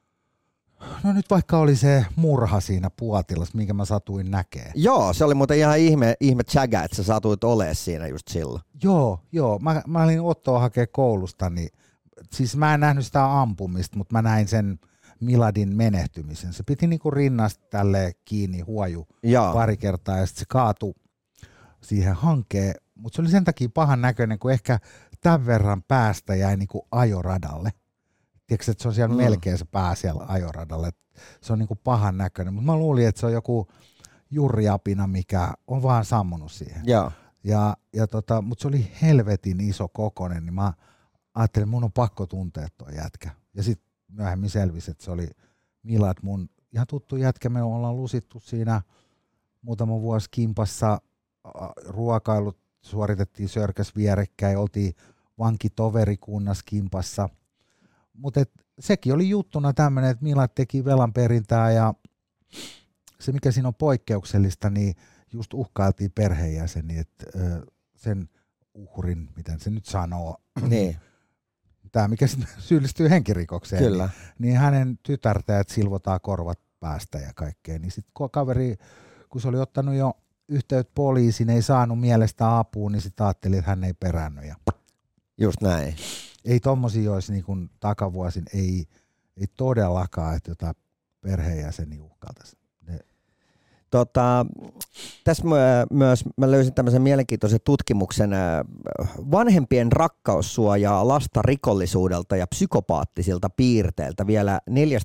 no nyt vaikka oli se murha siinä Puotilassa, minkä mä satuin näkemään. Joo, se oli muuten ihan ihme, ihme tsägä, että sä satuit olemaan siinä just silloin. Joo, joo. Mä, mä olin Ottoa hakea koulusta, niin siis mä en nähnyt sitä ampumista, mutta mä näin sen Miladin menehtymisen. Se piti niinku rinnasta tälleen kiinni huoju Jaa. pari kertaa ja sitten se kaatui siihen hankeen, mutta se oli sen takia pahan näköinen, kun ehkä tämän verran päästä jäi niinku ajoradalle. Tiedätkö, että se on siellä mm. melkein se pää siellä ajoradalle. Se on niinku pahan näköinen, mutta mä luulin, että se on joku jurriapina, mikä on vaan sammunut siihen. Jaa. Ja, ja tota, mutta se oli helvetin iso kokonen, niin mä ajattelin, että mun on pakko tuntea tuo jätkä. Ja sitten myöhemmin selvisi, että se oli Milad, mun ihan tuttu jätkä. Me ollaan lusittu siinä muutama vuosi kimpassa, ruokailut suoritettiin sörkäs vierekkäin, oltiin vankitoverikunnas kimpassa. Mutta sekin oli juttuna tämmöinen, että Milad teki velan perintää ja se mikä siinä on poikkeuksellista, niin just uhkailtiin perheenjäseniä, että sen uhrin, miten se nyt sanoo, niin. Tämä, mikä syyllistyy henkirikokseen, Kyllä. Niin, niin hänen tytärtä, että silvotaan korvat päästä ja kaikkea. Niin sitten kaveri, kun se oli ottanut jo yhteyttä poliisiin, ei saanut mielestä apua, niin sitten ajatteli, että hän ei perännyt. Ja just näin. Ei tommosia olisi niin kuin takavuosin, ei, ei todellakaan, että jotain perheenjäseniä uhkailtaisiin. Tota, tässä myös mä löysin tämmöisen mielenkiintoisen tutkimuksen. Vanhempien rakkaus suojaa lasta rikollisuudelta ja psykopaattisilta piirteiltä vielä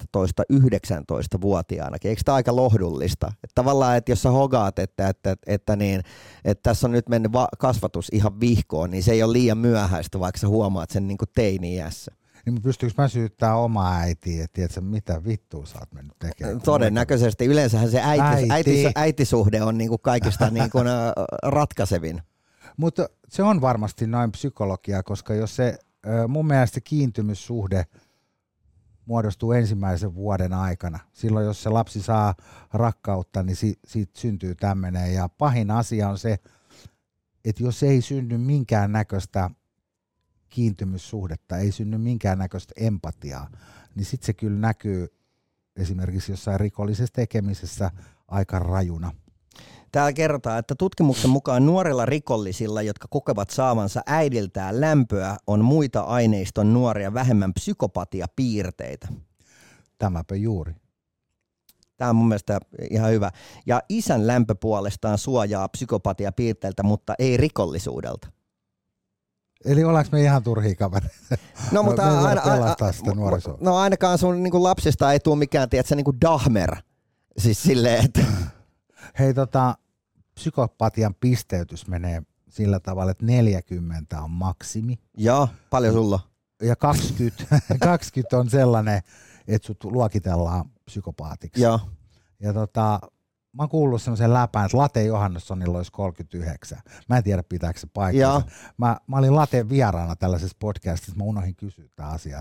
neljätoista–yhdeksäntoista-vuotiaanakin. Eikö tämä aika lohdullista? Että tavallaan, että jos sä hogaat, että, että, että, että, niin, että tässä on nyt mennyt kasvatus ihan vihkoon, niin se ei ole liian myöhäistä, vaikka sä huomaat sen niin kuin teini-iässä. Niin pystyykö mä syyttämään omaa äitiä, että tiedätkö, mitä vittua sä oot mennyt tekemään? Todennäköisesti. Yleensähän se äiti, äiti. Äiti, äitisuhde on niinku kaikista niinku ratkaisevin. Mutta se on varmasti noin psykologia, koska jos se, mun mielestä kiintymyssuhde muodostuu ensimmäisen vuoden aikana. Silloin jos se lapsi saa rakkautta, niin si, siitä syntyy tämmöinen. Ja pahin asia on se, että jos ei synny minkään näköistä kiintymyssuhdetta, ei synny minkäännäköistä empatiaa, niin sitten se kyllä näkyy esimerkiksi jossain rikollisessa tekemisessä aika rajuna. Täällä kerrotaan, että tutkimuksen mukaan nuorilla rikollisilla, jotka kokevat saavansa äidiltään lämpöä, on muita aineiston nuoria vähemmän psykopatiapiirteitä. Tämäpä juuri. Tämä on mun mielestä ihan hyvä. Ja isän lämpö puolestaan suojaa psykopatiapiirteiltä, mutta ei rikollisuudelta. Eli ollaanko me ihan turhia kavereita? No, mutta me aina, pelastaa sitä nuorisoa. No ainakaan sun niin kuin lapsista ei tule mikään, tiedätkö, niin kuin Dahmer. Siis silleen, että... Hei, tota, psykopatian pisteytys menee sillä tavalla, että neljäkymmentä on maksimi. Joo, paljon sulla. Ja kaksikymmentä, kaksikymmentä on sellainen, että sut luokitellaan psykopaatiksi. Joo. Ja tota, mä oon kuullut semmoisen läpään, että Late Johannessonilla olisi kolmekymmentäyhdeksän. Mä en tiedä, pitääkö se paikkansa. Mä, mä olin Lateen vieraana tällaisessa podcastissa, mä unohdin kysyä tätä asiaa.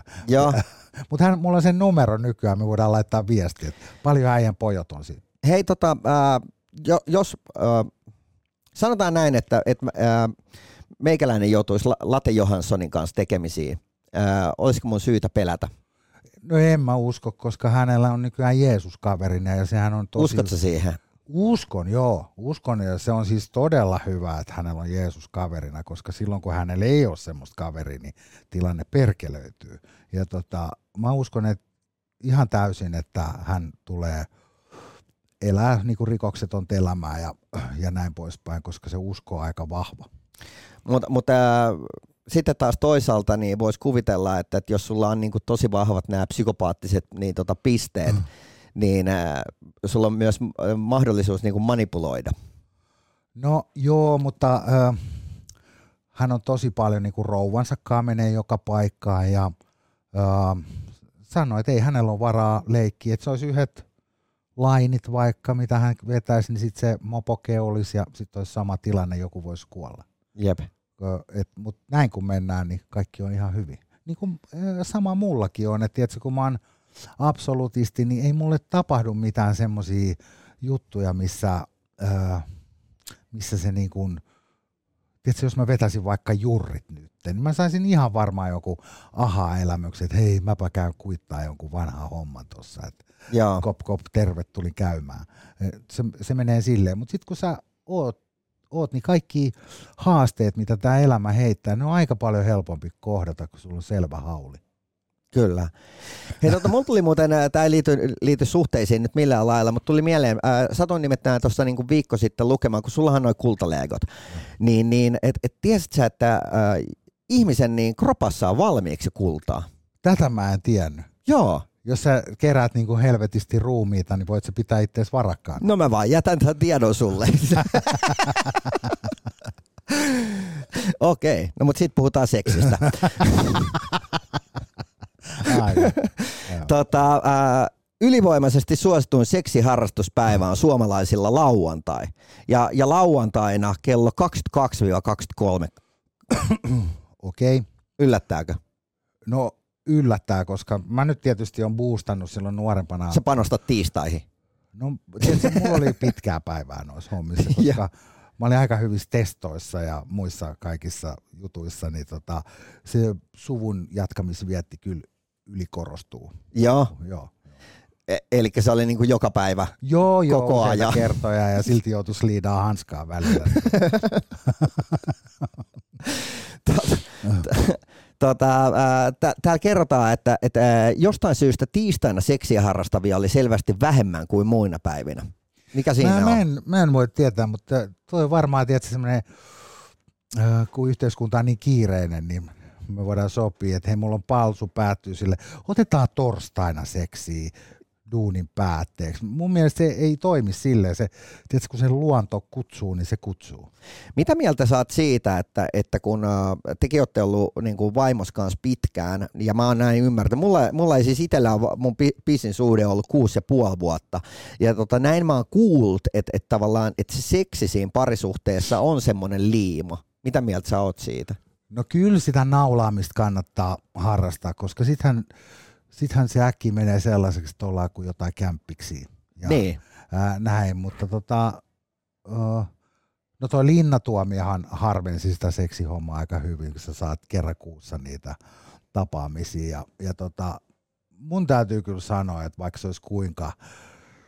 Mutta mulla on sen numero nykyään, me voidaan laittaa viestiä, että paljon äijän pojot on siinä. Hei, tota, äh, jo, jos äh, sanotaan näin, että et, äh, meikäläinen joutuisi Late Johanssonin kanssa tekemisiin, äh, olisiko mun syytä pelätä? No en mä usko, koska hänellä on nykyään Jeesus-kaverina ja sehän on tosi... Uskotko siihen? Uskon, joo. Uskon ja se on siis todella hyvä, että hänellä on Jeesus-kaverina, koska silloin kun hänellä ei ole semmoista kaveria, niin tilanne perkelöityy. Ja tota, mä uskon, että ihan täysin, että hän tulee elää niin kuin rikoksetonta elämää ja, ja näin poispäin, koska se usko on aika vahva. Mutta mut, äh, sitten taas toisaalta niin voisi kuvitella, että, että jos sulla on niin kuin tosi vahvat nämä psykopaattiset niin, tota, pisteet, mm. niin äh, sulla on myös mahdollisuus niin kuin manipuloida. No joo, mutta äh, hän on tosi paljon niin kuin rouvansakaan menee joka paikkaan ja äh, sanoi, että ei hänellä ole varaa leikkiä, että se olisi yhdet lainit vaikka, mitä hän vetäisi, niin sitten se mopoke olisi ja sitten olisi sama tilanne, joku voisi kuolla. Jep. Mutta näin kun mennään, niin kaikki on ihan hyvin. Niin kuin sama mullakin on, että tiedätkö, kun mä oon absolutisti, niin ei mulle tapahdu mitään semmoisia juttuja, missä, ää, missä se niin kuin, tiedätkö, jos mä vetäisin vaikka jurrit nyt, niin mä saisin ihan varmaan joku aha-elämyksen, että hei, mäpä käyn kuittaa jonkun vanhan homman tossa, että kop kop, terve, tuli käymään. Se, se menee silleen, mutta sitten kun sä oot oot, niin kaikki haasteet, mitä tämä elämä heittää, ne on aika paljon helpompi kohdata, kun sulla on selvä hauli. Kyllä. Hei, tota, mulla tuli muuten, tämä ei liity, liity suhteisiin nyt millään lailla, mutta tuli mieleen, äh, satoin nimittäin tuossa niinku viikko sitten lukemaan, kun sullahan noi kultaleegot, mm. niin, niin et, et tiesit sä, että äh, ihmisen niin kropassa on valmiiksi kultaa? Tätä mä en tiennyt. Joo. Jos sä keräät niinku helvetisti ruumiita, niin voit sä pitää itseäsi varakkaan. No mä vaan jätän tämän tiedon sulle. Okei, okay. No mutta sitten puhutaan seksistä. tota, äh, ylivoimaisesti suosituin seksiharrastuspäivä on suomalaisilla lauantai. Ja, ja lauantaina kello kaksikymmentäkaksi kaksikymmentäkolme. Okei. Okay. Yllättääkö? No yllättää, koska mä nyt tietysti on boostannut silloin nuorempana. Sä panostat tiistaihin? No tietysti mulla oli pitkää päivää noissa hommissa, koska mä olin aika hyvissä testoissa ja muissa kaikissa jutuissa, niin tota, se suvun jatkamisvietti kyllä ylikorostuu. Joo. Joo. E- eli se oli niin kuin joka päivä joo, joo, koko ajan. Kertoja ja silti joutuisi liidaa hanskaa välillä. Tota, äh, t- täällä kerrotaan, että, että äh, jostain syystä tiistaina seksiä harrastavia oli selvästi vähemmän kuin muina päivinä. Mikä siinä mä, on? Mä en, mä en voi tietää, mutta toi on varmaan tietysti semmoinen, äh, kun yhteiskunta on niin kiireinen, niin me voidaan sopia, että hei, mulla on palsu, päättyy sille, otetaan torstaina seksiä duunin päätteeksi. Mun mielestä se ei toimi silleen, se, tiedätkö, kun se luonto kutsuu, niin se kutsuu. Mitä mieltä saat siitä, että, että kun äh, tekin olette ollut niin kuin vaimos kanssa pitkään, ja mä oon näin ymmärtänyt, mulla, mulla ei siis itsellä ole, mun pisin suhde ollut kuusi ja puoli vuotta, ja tota, näin mä oon kuullut, että, että tavallaan, että se seksi siinä parisuhteessa on semmoinen liima. Mitä mieltä sä oot siitä? No kyllä sitä naulaamista kannattaa harrastaa, koska sittenhän Sittenhän se äkkiä menee sellaiseksi, että ollaan kuin jotain kämppiksi ja niin. ää, näin, mutta tota, uh, no toi linnatuomiohan harvensi sitä seksihommaa aika hyvin, kun sä saat kerran kuussa niitä tapaamisia ja, ja tota, mun täytyy kyllä sanoa, että vaikka se olisi kuinka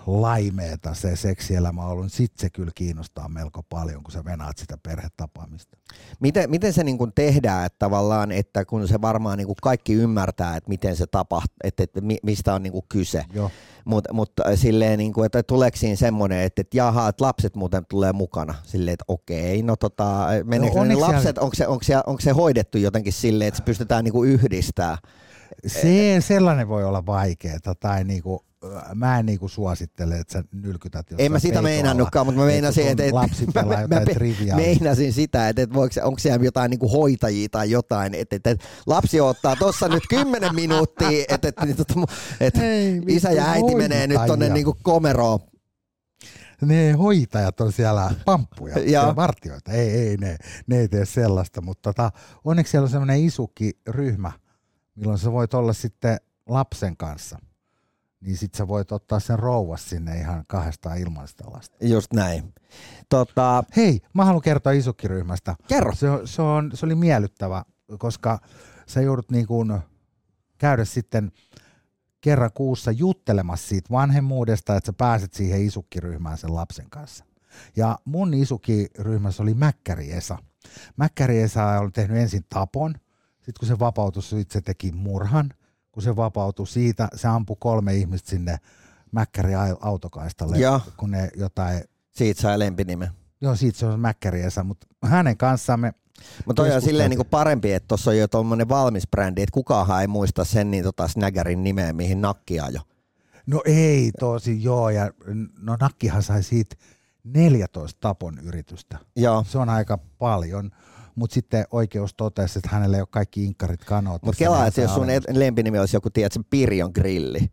laimeeta se seksielämä on ollut, sit se kyllä kiinnostaa melko paljon, kun sä venaat sitä perhetapaamista. Miten, miten se niin kuin tehdään, että tavallaan, että kun se varmaan niin kuin kaikki ymmärtää, että miten se tapahtuu, että, että mistä on niin kuin kyse, mutta mut, silleen, niin kuin, että tuleeko siinä semmoinen, että, että jaha, että lapset muuten tulee mukana, silleen, että okei, no tota, meneekö no, ne lapset, siellä... onko, se, onko, se, onko se hoidettu jotenkin silleen, että se pystytään niin kuin yhdistämään? Se, sellainen voi olla vaikeaa, tai niinku, mä en niinku suosittele, että sä nylkytät jossain. En mä sitä meinannutkaan, mutta mä meinasin, että et, lapsi pelaa jotain triviaalia. Meinasin sitä, että et voiko, onko siellä jotain niinku hoitajia tai jotain, että et, et lapsi ottaa tossa nyt kymmenen minuuttia, että et, et, et, et isä ja äiti hoitajia menee nyt tonne niinku komeroon. Ne hoitajat on siellä pamppuja ja vartijoita, ei, ei ne, ne ei tee sellaista, mutta tota, onneksi siellä on semmoinen isukki-ryhmä, milloin sä voit olla sitten lapsen kanssa, niin sit sä voit ottaa sen rouvas sinne ihan kahdestaan ilman sitä lasta. Just näin. Tota... Hei, mä haluan kertoa isukkiryhmästä. Kerro. Se, se, on, se oli miellyttävä, koska sä joudut niin kuin käydä sitten kerran kuussa juttelemassa siitä vanhemmuudesta, että sä pääset siihen isukkiryhmään sen lapsen kanssa. Ja mun isukkiryhmässä oli Mäkkäri Esa. Mäkkäri Esa on tehnyt ensin tapon. Sitten kun se vapautui, se teki murhan. Kun se vapautui siitä, se ampui kolme ihmistä sinne Mäkkäri autokaistalle. Ja. Kun ne jotain... Siitä sai lempinimen. Joo, siitä se on Mäkkäri Esa, mutta hänen kanssaan me... Mutta toi on silleen niinku parempi, että tuossa on jo tuommoinen valmis brändi, että kukaanhan ei muista sen niin tota Snaggerin nimeä, mihin Nakki ajoi. No ei tosi, joo, ja no Nakkihan sai siitä neljätoista tapon yritystä. Joo. Se on aika paljon. Mutta sitten oikeus totesi, että hänellä ei ole kaikki inkkarit kanoot. Mutta kelaa, että jos sun lempinimi olisi joku, tiedät, sen Pirjon grilli.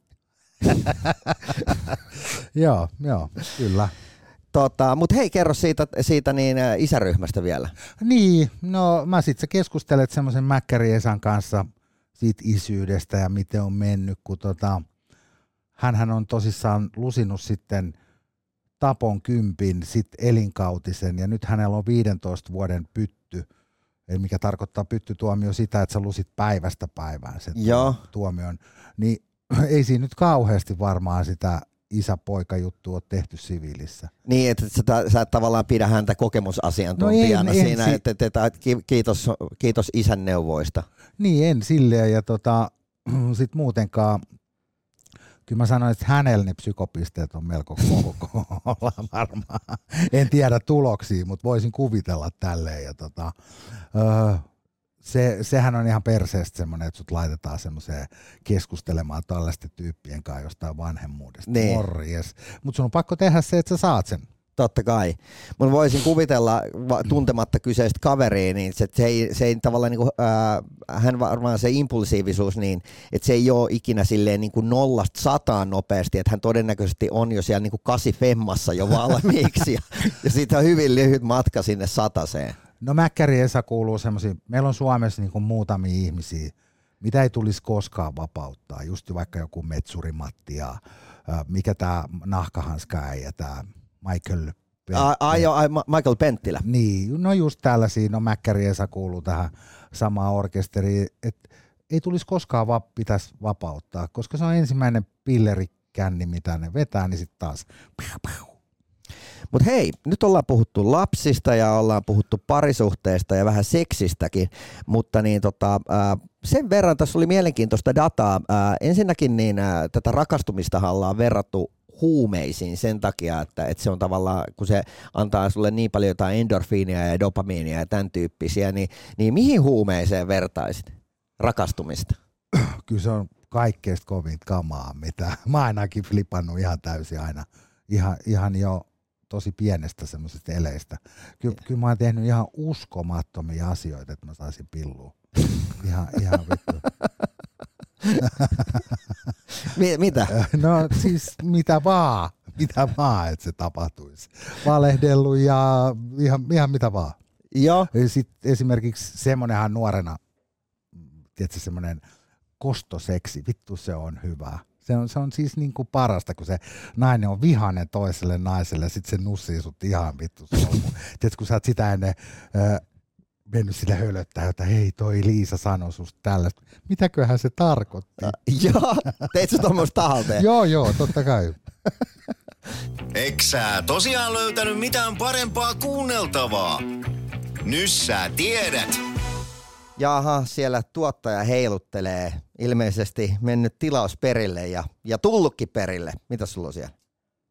Joo, joo, kyllä. Tota, mutta hei, kerro siitä, siitä niin, ä, isäryhmästä vielä. Niin, no mä sit sä keskustelet semmoisen Mäkkäri Esan kanssa siitä isyydestä ja miten on mennyt, kun tota, hänhän on tosissaan lusinut sitten tapon kympin, sit elinkautisen ja nyt hänellä on viidentoista vuoden pytty, eli mikä tarkoittaa pyttytuomio sitä, että sä lusit päivästä päivään sen Joo. tuomion, niin ei siinä nyt kauheasti varmaan sitä isä-poika-juttu on tehty siviilissä. Niin, että sä, sä et tavallaan pidä häntä kokemusasiantuntijana no en, siinä, en, että et, et, et, kiitos, kiitos isän neuvoista. Niin, en silleen, ja tota, sit muutenkaan, kyllä mä sanoin, että hänellä ne psykopisteet on melko kohdalla varmaan. En tiedä tuloksia, mutta voisin kuvitella tälleen. Ja tota, öö, se, sehän on ihan perseestä semmoinen, että sut laitetaan semmoiseen keskustelemaan tällaisten tyyppien kanssa jostain vanhemmuudesta. Niin. Morjes. Mutta sun on pakko tehdä se, että sä saat sen. Totta kai. Mun voisin kuvitella tuntematta kyseistä kaveria, niin se, se, ei, se ei tavallaan, niin kuin, äh, hän varmaan se impulsiivisuus, niin että se ei ole ikinä silleen niin kuin nollasta sataan nopeasti, että hän todennäköisesti on jo siellä niin kuin kasi femmassa jo valmiiksi, ja, ja siitä on hyvin lyhyt matka sinne sataseen. No Mäkkäri Esa kuuluu semmoisiin, meillä on Suomessa niin kuin muutamia ihmisiä, mitä ei tulisi koskaan vapauttaa, just vaikka joku Metsuri Matti ja äh, mikä tämä nahkahanska äijä, tämä Michael Ai, ai, ai, Michael Penttilä. Niin, no just tällaisia, no Mäkkäri Esa kuuluu tähän samaan orkesteriin, että ei tulisi koskaan va- pitäisi vapauttaa, koska se on ensimmäinen pillerikänni, mitä ne vetää, niin sitten taas. Mutta hei, nyt ollaan puhuttu lapsista ja ollaan puhuttu parisuhteesta ja vähän seksistäkin, mutta niin tota, ää, sen verran tässä oli mielenkiintoista dataa. Ää, ensinnäkin niin ää, tätä rakastumistahan ollaan verrattu huumeisiin sen takia, että, että se on tavallaan, kun se antaa sulle niin paljon jotain endorfiinia ja dopamiinia ja tämän tyyppisiä, niin, niin mihin huumeeseen vertaisit rakastumista? Kyllä se on kaikkeesta kovinta kamaa, mitä mä ainakin flipannut ihan täysin aina, ihan, ihan jo tosi pienestä semmoisesta eleistä. Ky- kyllä mä oon tehnyt ihan uskomattomia asioita, että mä saisin pillua. Ihan, ihan vittu. Mitä? No siis mitä vaan, mitä vaan, että se tapahtuisi. Valehdellut ja ihan, ihan mitä vaan. Joo. Sitten esimerkiksi semmonenhan nuorena, tiedätkö, semmoinen kostoseksi, vittu se on hyvä. Se on, se on siis niin kuin parasta, kun se nainen on vihainen toiselle naiselle ja sitten se nussii sut ihan vittu solmu. Tiedätkö, kun sä oot sitä ennen äh, mennyt sille hölöttää, että hei toi Liisa sanoi susta tällaista. Mitäköhän se tarkoitti? Joo, teit sä tuommoista tahalteen? Joo, joo, totta kai. Eksää tosiaan löytänyt mitään parempaa kuunneltavaa? Nyssää tiedät. Jaha, siellä tuottaja heiluttelee. Ilmeisesti mennyt tilaus perille ja, ja tullutkin perille. Mitä sulla on siellä?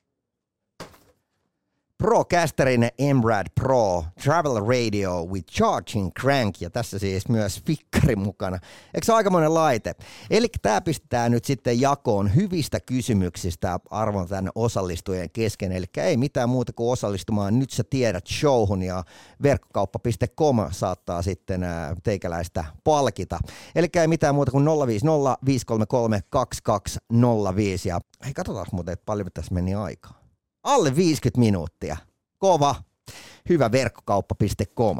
Procasterin M RAD Pro Travel Radio with Charging Crank, ja tässä siis myös fikkari mukana. Eikö se ole aikamoinen laite? Eli tämä pistetään nyt sitten jakoon hyvistä kysymyksistä arvon tämän osallistujien kesken. Eli ei mitään muuta kuin osallistumaan Nyt sä tiedät showhun, ja verkkokauppa piste com saattaa sitten teikäläistä palkita. Eli ei mitään muuta kuin nolla viisi nolla viisi kolme kolme kaksi kaksi nolla viisi. Ja hei, katsotaan muuten, että paljon tässä meni aikaa. Alle viisikymmentä minuuttia. Kova. Hyvä verkkokauppa piste com.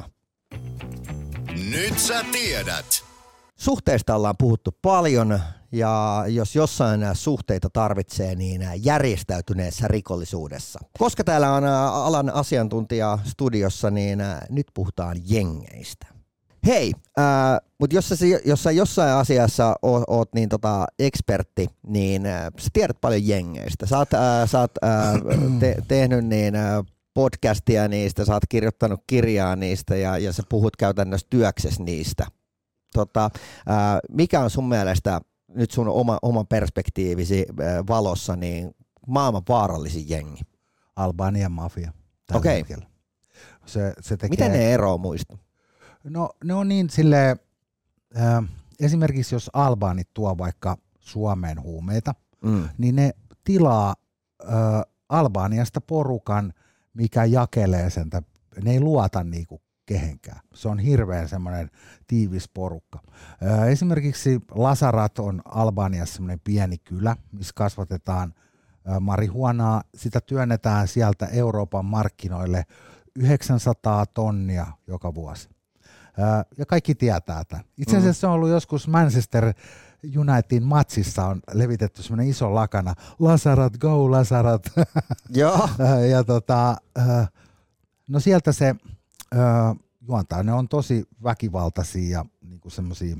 Nyt sä tiedät. Suhteista ollaan puhuttu paljon, ja jos jossain suhteita tarvitsee, niin järjestäytyneessä rikollisuudessa. Koska täällä on alan asiantuntija studiossa, niin nyt puhutaan jengeistä. Hei, äh, mutta jos sä, jos sä jossain asiassa oot, oot niin tota ekspertti, niin äh, sä tiedät paljon jengeistä. Sä oot, äh, sä oot äh, te, tehnyt niin, äh, podcastia niistä, sä oot kirjoittanut kirjaa niistä, ja, ja sä puhut käytännössä työksesi niistä. Tota, äh, mikä on sun mielestä nyt sun oma, oma perspektiivisi äh, valossa niin maailman vaarallisin jengi? Albanian mafia. Okei. Okay. Se, se tekee... Miten ne eroaa muista? No ne on niin silleen, äh, esimerkiksi jos albaanit tuo vaikka Suomeen huumeita, mm. niin ne tilaa äh, Albaniasta porukan, mikä jakelee sen, ne ei luota niinku kehenkään. Se on hirveän semmoinen tiivis porukka. Äh, esimerkiksi Lasarat on Albaniassa semmoinen pieni kylä, missä kasvatetaan äh, marihuanaa. Sitä työnnetään sieltä Euroopan markkinoille yhdeksänsataa tonnia joka vuosi. Ja kaikki tietää tämän. Itse asiassa se on ollut joskus Manchester Unitedin matsissa on levitetty semmoinen iso lakana, Lasarat, go Lasarat. Joo. Ja tota, no sieltä se juontaa. Ne on tosi väkivaltaisia ja niinku semmoisia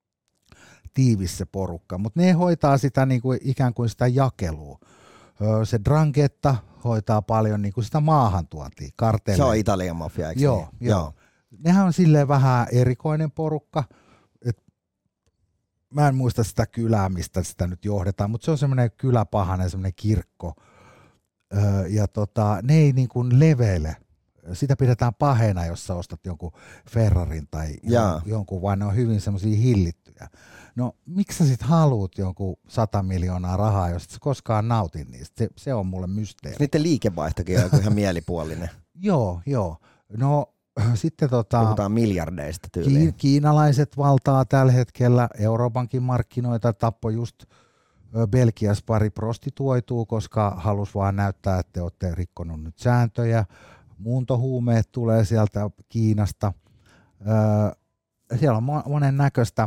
tiivis se porukka, mutta ne hoitaa sitä niinku ikään kuin sitä jakelua. Se Drangheta hoitaa paljon niinku sitä maahantuontia, kartelleja. Se on Italian mafia, eikö joo, niin? joo. joo. Nehän on silleen vähän erikoinen porukka. Et mä en muista sitä kylää, mistä sitä nyt johdetaan, mutta se on semmoinen kyläpahainen, semmoinen kirkko. Öö, ja tota, ne ei niin kuin leveile. Sitä pidetään paheena, jos sä ostat jonkun Ferrarin tai Jaa. jonkun, vaan ne on hyvin semmoisia hillittyjä. No miksi sä sit haluut jonkun sata miljoonaa rahaa, jos et sä koskaan nautin niistä? Se, se on mulle mysteeri. Niiden liikevaihtokin on ihan mielipuolinen. Joo, joo. No sitten tota, puhutaan miljardeista tyyliin. Kiinalaiset valtaa tällä hetkellä Euroopankin markkinoita. Tappo just Belgiassa pari prostituoituu, koska halus vaan näyttää, että te olette rikkonut nyt sääntöjä. Muuntohuumeet tulee sieltä Kiinasta. Siellä on monen näköistä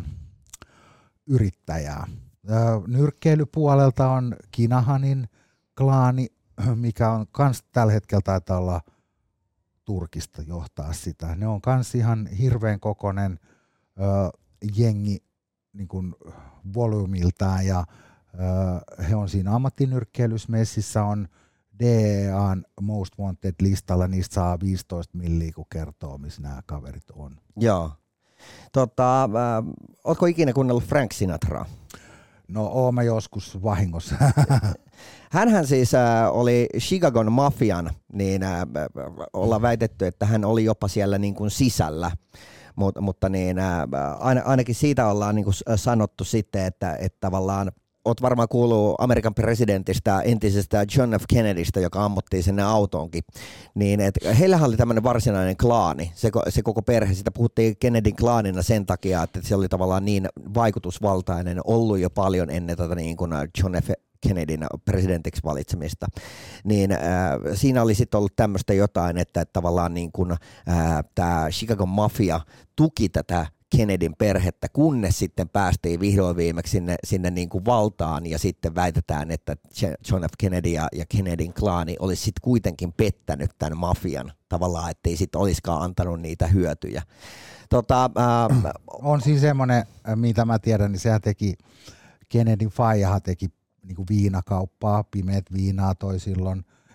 yrittäjää. Nyrkkeilypuolelta on Kinahanin klaani, mikä on kans tällä hetkellä taitaa olla Turkista johtaa sitä. Ne on kans ihan hirveän kokoinen ö, jengi niin kuin volyymiltään, ja ö, he on siinä ammattinyrkkeilysmessissä, on D E A:n Most Wanted-listalla, niistä saa viisitoista milliä, kun kertoo, missä nämä kaverit on. Joo. Tota, äh, ootko ikinä kuunnellut Frank Sinatraa? No oon mä joskus vahingossa. Hänhän siis äh, oli Chicagon mafian, niin äh, ollaan väitetty, että hän oli jopa siellä niin kuin sisällä, Mut, mutta niin, äh, ainakin siitä ollaan niin kuin sanottu sitten, että, että tavallaan oot varmaan kuullut Amerikan presidentistä, entisestä John F. Kennedystä, joka ammuttiin sinne autoonkin, niin että heillähän oli tämmöinen varsinainen klaani, se, se koko perhe, sitä puhuttiin Kennedyn klaanina sen takia, että se oli tavallaan niin vaikutusvaltainen, ollut jo paljon ennen tätä niin kuin John F. Kennedyn presidentiksi valitsemista, niin äh, siinä oli sitten ollut tämmöistä jotain, että, että tavallaan niin kuin äh, tämä Chicagon mafia tuki tätä Kennedyn perhettä, kunnes sitten päästiin vihdoin viimeksi sinne, sinne niin kuin valtaan, ja sitten väitetään, että John F. Kennedy ja, ja Kennedyn klaani olisi sitten kuitenkin pettänyt tämän mafian tavallaan, ettei sitten olisikaan antanut niitä hyötyjä. Tota, ää, on siis semmoinen, mitä mä tiedän, niin sehän teki, Kennedyn faijahan teki niin kuin viinakauppaa, pimeät viinaa toi silloin,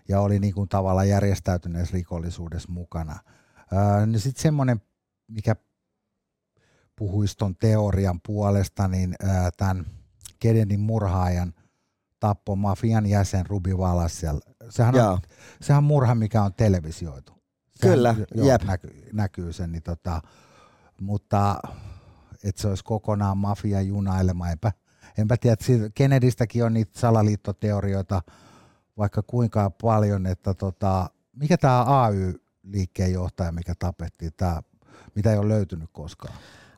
ja oli niin kuin tavallaan järjestäytyneessä rikollisuudessa mukana. Öö, no sitten semmoinen, mikä puhuisi ton teorian puolesta, niin öö, tämän Kennedyn murhaajan tappoi mafian jäsen Ruby Valancial. Sehän on, sehän on murha, mikä on televisioitu. Sehän, Kyllä, joo, jep. näkyy, näkyy sen, niin tota, mutta että se olisi kokonaan mafia junailema. Enpä, enpä tiedä, että Kennedystäkin on niitä salaliittoteorioita vaikka kuinka paljon, että tota, mikä tämä A Y-liikkeen johtaja, mikä tapettiin, tää, mitä ei ole löytynyt koskaan.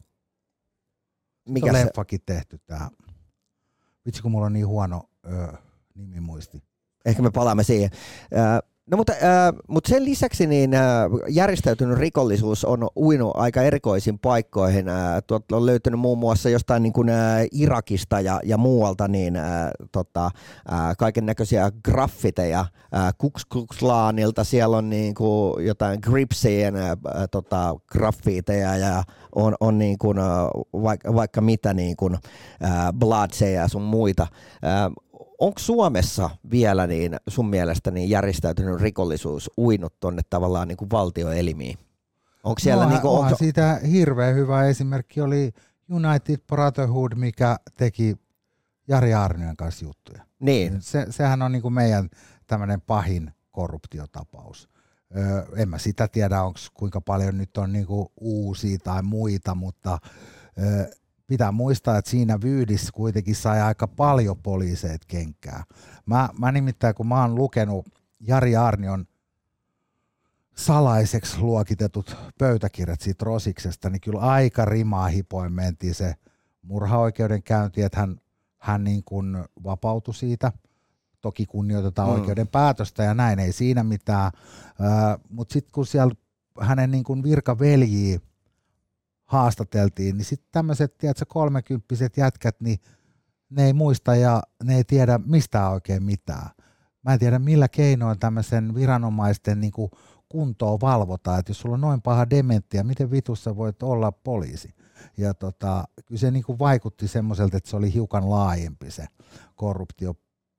Mikä on se leffakin tehty tämä. Vitsi, kun mulla on niin huono ö, nimimuisti. Ehkä me palaamme siihen. No mutta, äh, mutta sen lisäksi niin äh, järjestäytynyt rikollisuus on uinut aika erikoisiin paikkoihin. Äh, tuolta on löytynyt muun muassa jostain niin kuin, äh, Irakista ja, ja muualta niin, äh, tota, äh, kaiken näköisiä graffiteja äh, Ku Klux Klanilta. Siellä on niin kuin, jotain Gripsien äh, tota, graffiteja ja on, on niin kuin, äh, vaikka, vaikka mitä niin kuin, äh, Bloodseja ja sun muita. Äh, Onko Suomessa vielä niin sun mielestä niin järjestäytynyt rikollisuus uinut tuonne tavallaan niin kuin valtioelimiin? Onko siellä no, niin kuin, onko... siitä hirveän hyvä esimerkki oli United Brotherhood, mikä teki Jari Aarnioen kanssa juttuja. Niin. Se, sehän on niin kuin meidän tämmöinen pahin korruptiotapaus. Öö, en mä sitä tiedä, onko kuinka paljon nyt on niin kuin uusia tai muita, mutta öö, pitää muistaa, että siinä vyydissä kuitenkin sai aika paljon poliiseet kenkää. Mä, mä nimittäin, kun mä oon lukenut Jari Aarnion salaiseksi luokitetut pöytäkirjat siitä Rosiksesta, niin kyllä aika rimaa hipoin mentiin se murhaoikeudenkäynti, että hän, hän niin kuin vapautui siitä. Toki kunnioitetaan mm. oikeuden päätöstä ja näin, ei siinä mitään. Äh, mutta sitten kun siellä hänen niin kuin virkaveljiä haastateltiin, niin sitten tämmöiset, tiedätkö, kolmekymppiset jätkät, niin ne ei muista ja ne ei tiedä mistään oikein mitään. Mä en tiedä, millä keinoin tämmöisen viranomaisten niin kuin kuntoa valvotaan, että jos sulla on noin paha dementtiä, miten vitussa voit olla poliisi? Ja tota, kyllä se niin kuin vaikutti semmoiselta, että se oli hiukan laajempi se korruptio.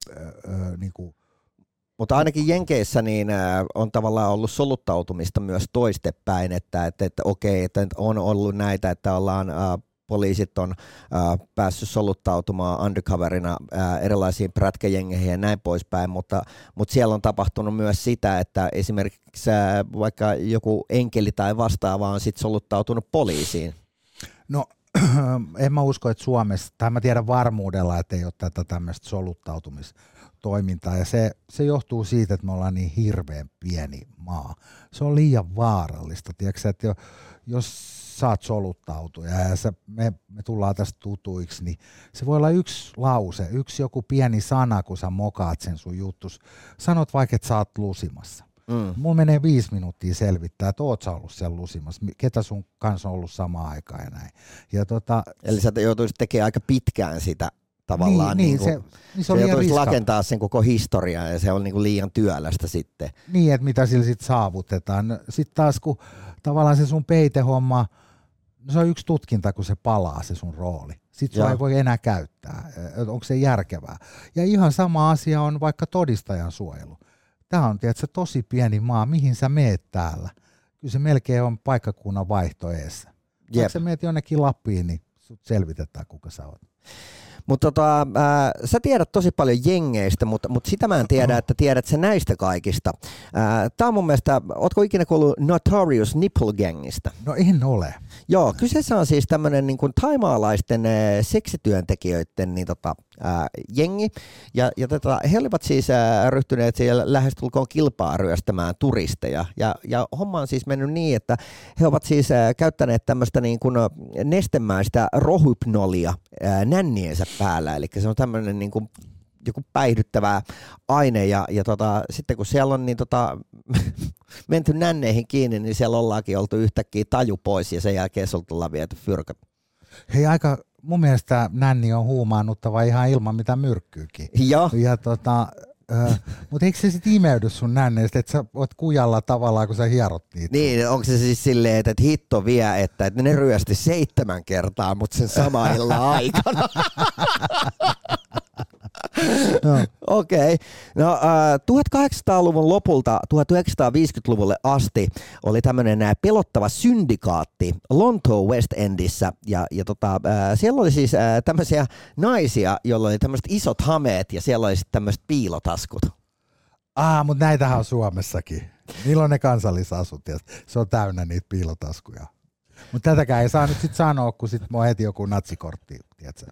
Öö, niin kuin Mutta ainakin Jenkeissä niin on tavallaan ollut soluttautumista myös toistepäin, että, että, että okei, että on ollut näitä, että ollaan, äh, poliisit on äh, päässyt soluttautumaan undercoverina äh, erilaisiin prätkäjengeihin ja näin poispäin, mutta, mutta siellä on tapahtunut myös sitä, että esimerkiksi äh, vaikka joku enkeli tai vastaava on sitten soluttautunut poliisiin. No en mä usko, että Suomessa, tai mä tiedän varmuudella, että ei ole tätä tämmöistä soluttautumistoimintaa, ja se, se johtuu siitä, että me ollaan niin hirveän pieni maa. Se on liian vaarallista, tiedätkö, että jo, jos saat soluttautua ja sä, me, me tullaan tästä tutuiksi, niin se voi olla yksi lause, yksi joku pieni sana, kun sä mokaat sen sun juttus. Sanot vaikka, että sä oot lusimassa. Mm. Mulla menee viisi minuuttia selvittää, että oot sä ollut siellä lusimassa, ketä sun kanssa on ollut samaan aikaan ja näin. Ja tota, eli sä joutuisit tekemään aika pitkään sitä tavallaan, niin, niin, niin kuin, se, niin se, se joutuisit rakentaa sen koko historiaa ja se on niin kuin liian työlästä sitten. Niin, että mitä sillä sitten saavutetaan. Sitten taas kun tavallaan se sun peitehomma, no se on yksi tutkinta, kun se palaa se sun rooli. Sitten sua ei voi enää käyttää. Onko se järkevää? Ja ihan sama asia on vaikka todistajan suojelu. Tämä on tietysti tosi pieni maa, mihin sä meet täällä. Kyllä se melkein on paikkakunnan vaihto eessä. Jos sä meet jonnekin Lappiin, niin sut selvitetään, kuka sä oot. Mutta tota, äh, sä tiedät tosi paljon jengeistä, mutta, mutta sitä mä en tiedä, että tiedät sä näistä kaikista. Äh, tää on mun mielestä, ootko ikinä kuullut Notorious Nipple Gangista? No en ole. Joo, kyseessä on siis tämmönen niin kuin thaimaalaisten äh, seksityöntekijöiden niin tota, äh, jengi. Ja, ja tota, he olivat siis äh, ryhtyneet siellä lähestulkoon kilpaa ryöstämään turisteja. Ja, ja homma on siis mennyt niin, että he ovat siis äh, käyttäneet tämmöistä niin kuin nestemäistä rohypnolia äh, nänniensä päällä, eli se on tämmöinen niin kuin joku päihdyttävä aine, ja, ja tota, sitten kun siellä on niin tota, menty nänneihin kiinni, niin siellä ollaankin oltu yhtäkkiä taju pois, ja sen jälkeen sulta ollaan viety fyrkat. Hei, aika, mun mielestä nänni on huumaannuttava ihan ilman mitään myrkkyykin. Joo. Ja tota, äh, mutta eikö se sitten imeydy sun nänneistä, että sä oot kujalla tavallaan, kun sä hierot niitä? Niin, onko se siis silleen, että hitto vie, että, että ne ryösti seitsemän kertaa, mutta sen sama illan aikana. Okei. Okay. No, äh, tuhatkahdeksansataaluvun lopulta tuhatyhdeksänsataaviisikymmentäluvulle asti oli tämmöinen pelottava syndikaatti Lontoon West Endissä. Ja, ja tota, äh, siellä oli siis äh, tämmöisiä naisia, joilla oli tämmöiset isot hameet ja siellä oli sitten tämmöiset piilotaskut. Ah, mutta näitähän on Suomessakin. Niillä on ne kansallisasut ja se on täynnä niitä piilotaskuja. Mutta tätäkään ei saa nyt sitten sanoa, kun sitten mua heti joku natsikortti, tiedätkö?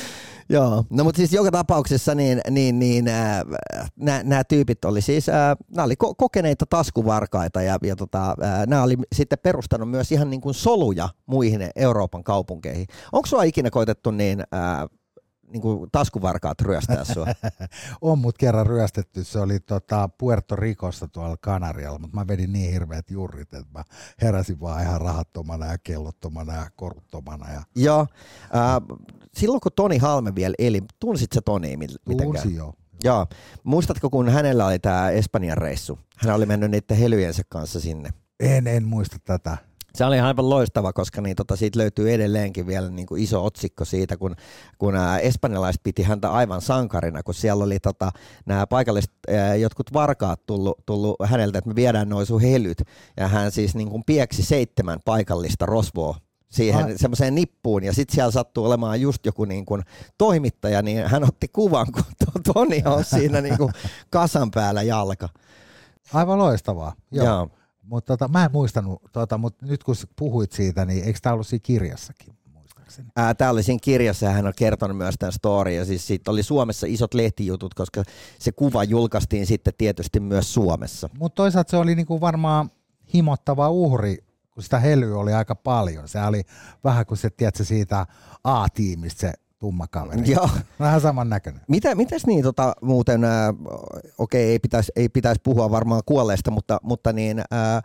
Joo, no mutta siis joka tapauksessa niin, niin, niin äh, nämä tyypit oli siis, äh, nämä oli ko- kokeneita taskuvarkaita ja, ja tota, äh, nämä oli sitten perustanut myös ihan niin kuin soluja muihin Euroopan kaupunkeihin. Onko sua ikinä koitettu niin, äh, niin kuin taskuvarkaat ryöstää sua? On mut kerran ryöstetty, se oli tota Puerto Ricossa tuolla Kanarialla, mutta mä vedin niin hirveät jurrit, että mä heräsin vaan ihan rahattomana ja kellottomana ja koruttomana. Ja... Joo, äh, silloin kun Toni Halme vielä eli, tunsit sä Tonia mitenkään? Tunsin joo. Joo, muistatko kun hänellä oli tää Espanjan reissu? Hän oli mennyt niiden helyjensä kanssa sinne. En, en muista tätä. Se oli aivan loistava, koska niin, tota, siitä löytyy edelleenkin vielä niin kuin iso otsikko siitä, kun, kun ää, espanjalaiset piti häntä aivan sankarina, kun siellä oli tota, nämä paikalliset ää, jotkut varkaat tullut, tullut häneltä, että me viedään noin sun helyt. Ja hän siis niin kuin pieksi seitsemän paikallista rosvoa siihen ah. semmoiseen nippuun, ja sitten siellä sattuu olemaan just joku niin kuin toimittaja, niin hän otti kuvan, kun Toni on siinä niin kuin kasan päällä jalka. Aivan loistavaa, joo. Joo. Mutta tota, mä en muistanut, tota, mutta nyt kun puhuit siitä, niin eikö tämä ollut siinä kirjassakin, muistaakseni? Tämä oli siinä kirjassa ja hän on kertonut myös tämän story. Ja siis siitä oli Suomessa isot lehtijutut, koska se kuva julkaistiin sitten tietysti myös Suomessa. Mutta toisaalta se oli niinku varmaan himottava uhri, kun sitä helyä oli aika paljon. Se oli vähän kuin se, tiedätkö, siitä A-tiimistä se tumma kaveri. Joo. Vähän saman näköinen. Mitä, mitäs niin tota, muuten, äh, okei ei pitäisi ei pitäis puhua varmaan kuolleesta, mutta, mutta niin, äh,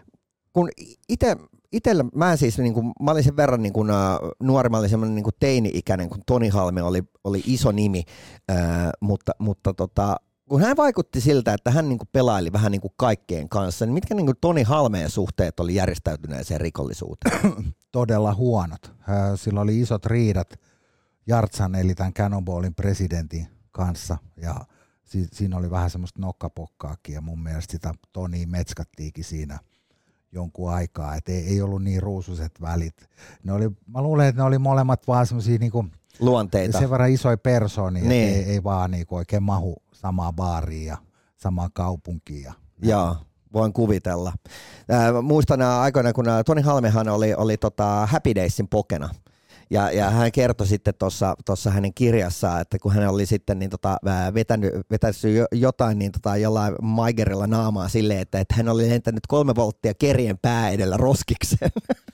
kun ite, itellä, mä siis niin kuin, mä olin sen verran niin kuin, äh, nuori, mä olin semmoinen niin kuin teini-ikäinen, kun Toni Halme oli, oli iso nimi, äh, mutta, mutta tota, kun hän vaikutti siltä, että hän niin kuin pelaili vähän niin kuin kaikkeen kanssa, niin mitkä niin kuin Toni Halmeen suhteet oli järjestäytyneeseen rikollisuuteen? Todella huonot. Sillä oli isot riidat Jartsan eli tämän Cannonballin presidentin kanssa ja si- siinä oli vähän semmoista nokkapokkaakin ja mun mielestä sitä Tonia metskattiinkin siinä jonkun aikaa, että ei, ei ollut niin ruusuiset välit. Ne oli, mä luulen, että ne oli molemmat vaan semmoisia niinku luonteita. Sen verran isoja persoonia, niin. että ei, ei vaan niinku oikein mahu samaa baariin ja samaan kaupunkiin. Joo, voin kuvitella. Äh, muistan aikoina, kun Toni Halmehan oli, oli tota Happy Daysin pokena. Ja, ja hän kertoi sitten tuossa hänen kirjassaan, että kun hän oli sitten niin tota, vetänyt, vetänyt jotain niin tota, jollain maigerilla naamaa silleen, että, että hän oli lentänyt kolme volttia kerien pää edellä roskikseen.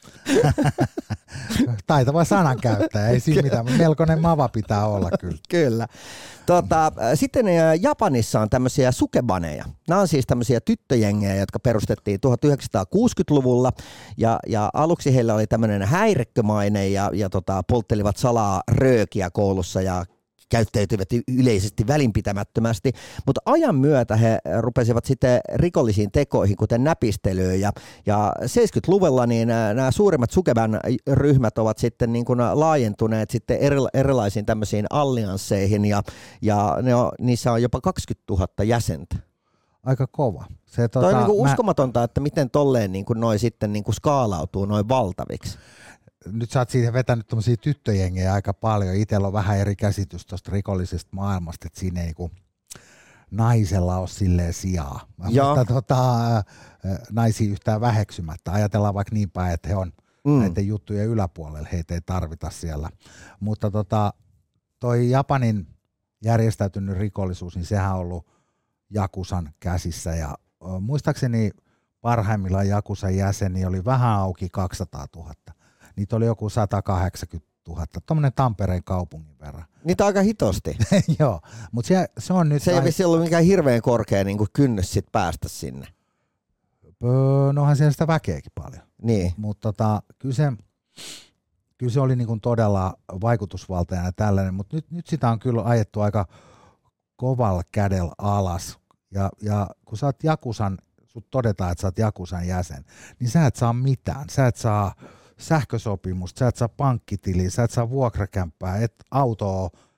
Taitava sanankäyttäjä, ei siinä mitään, mutta melkoinen mava pitää olla kyllä. Kyllä. Tota, sitten Japanissa on tämmöisiä sukebaneja. Nämä on siis tämmöisiä tyttöjengejä, jotka perustettiin tuhatyhdeksänsataakuusikymmentäluvulla ja, ja aluksi heillä oli tämmöinen häirikkömainen ja, ja tota, polttelivat salaa röökiä koulussa ja käyttäytyivät yleisesti välinpitämättömästi, mutta ajan myötä he rupesivat sitten rikollisiin tekoihin, kuten näpistelyyn, ja, ja seitsemänkymmentäluvulla niin nämä suurimmat sukeban ryhmät ovat sitten niin kuin laajentuneet sitten erilaisiin tämmöisiin alliansseihin, ja, ja ne on, niissä on jopa kaksikymmentätuhatta jäsentä. Aika kova. Se, tota, Toi on niin kuin mä... uskomatonta, että miten tolleen niin kuin noi sitten niin kuin skaalautuu noin valtaviksi. Nyt sä oot siihen vetänyt tommosia tyttöjengejä aika paljon. Itsellä on vähän eri käsitys tuosta rikollisesta maailmasta, että siinä ei niinku naisella ole silleen sijaa. Joo. Mutta tota, naisia yhtään väheksymättä. Ajatellaan vaikka niin päin, että he on mm. näiden juttujen yläpuolella, heitä ei tarvita siellä. Mutta tota, toi Japanin järjestäytynyt rikollisuus, niin sehän on ollut Jakusan käsissä. Ja muistaakseni parhaimmillaan Jakusan jäseniä oli vähän auki kaksisataatuhatta. Niitä oli joku sata kahdeksankymmentätuhatta, tuommoinen Tampereen kaupungin verran. Niitä aika hitosti. Joo, mutta se, se on nyt... Se ei vissi ollut mikään hirveän korkea niin kuin kynnys sit päästä sinne. Öö, no onhan siellä sitä väkeäkin paljon. Niin. Mutta tota, kyllä, se, kyllä se oli niin kuin todella vaikutusvaltainen ja tällainen, mutta nyt, nyt sitä on kyllä ajettu aika kovalla kädellä alas. Ja, ja kun sä oot Jakusan, sut todetaan, että sä oot Jakusan jäsen, niin sä et saa mitään. Sä et saa sähkösopimusta, sä et saa pankkitiliä, sä et saa vuokrakämppää, et autoa,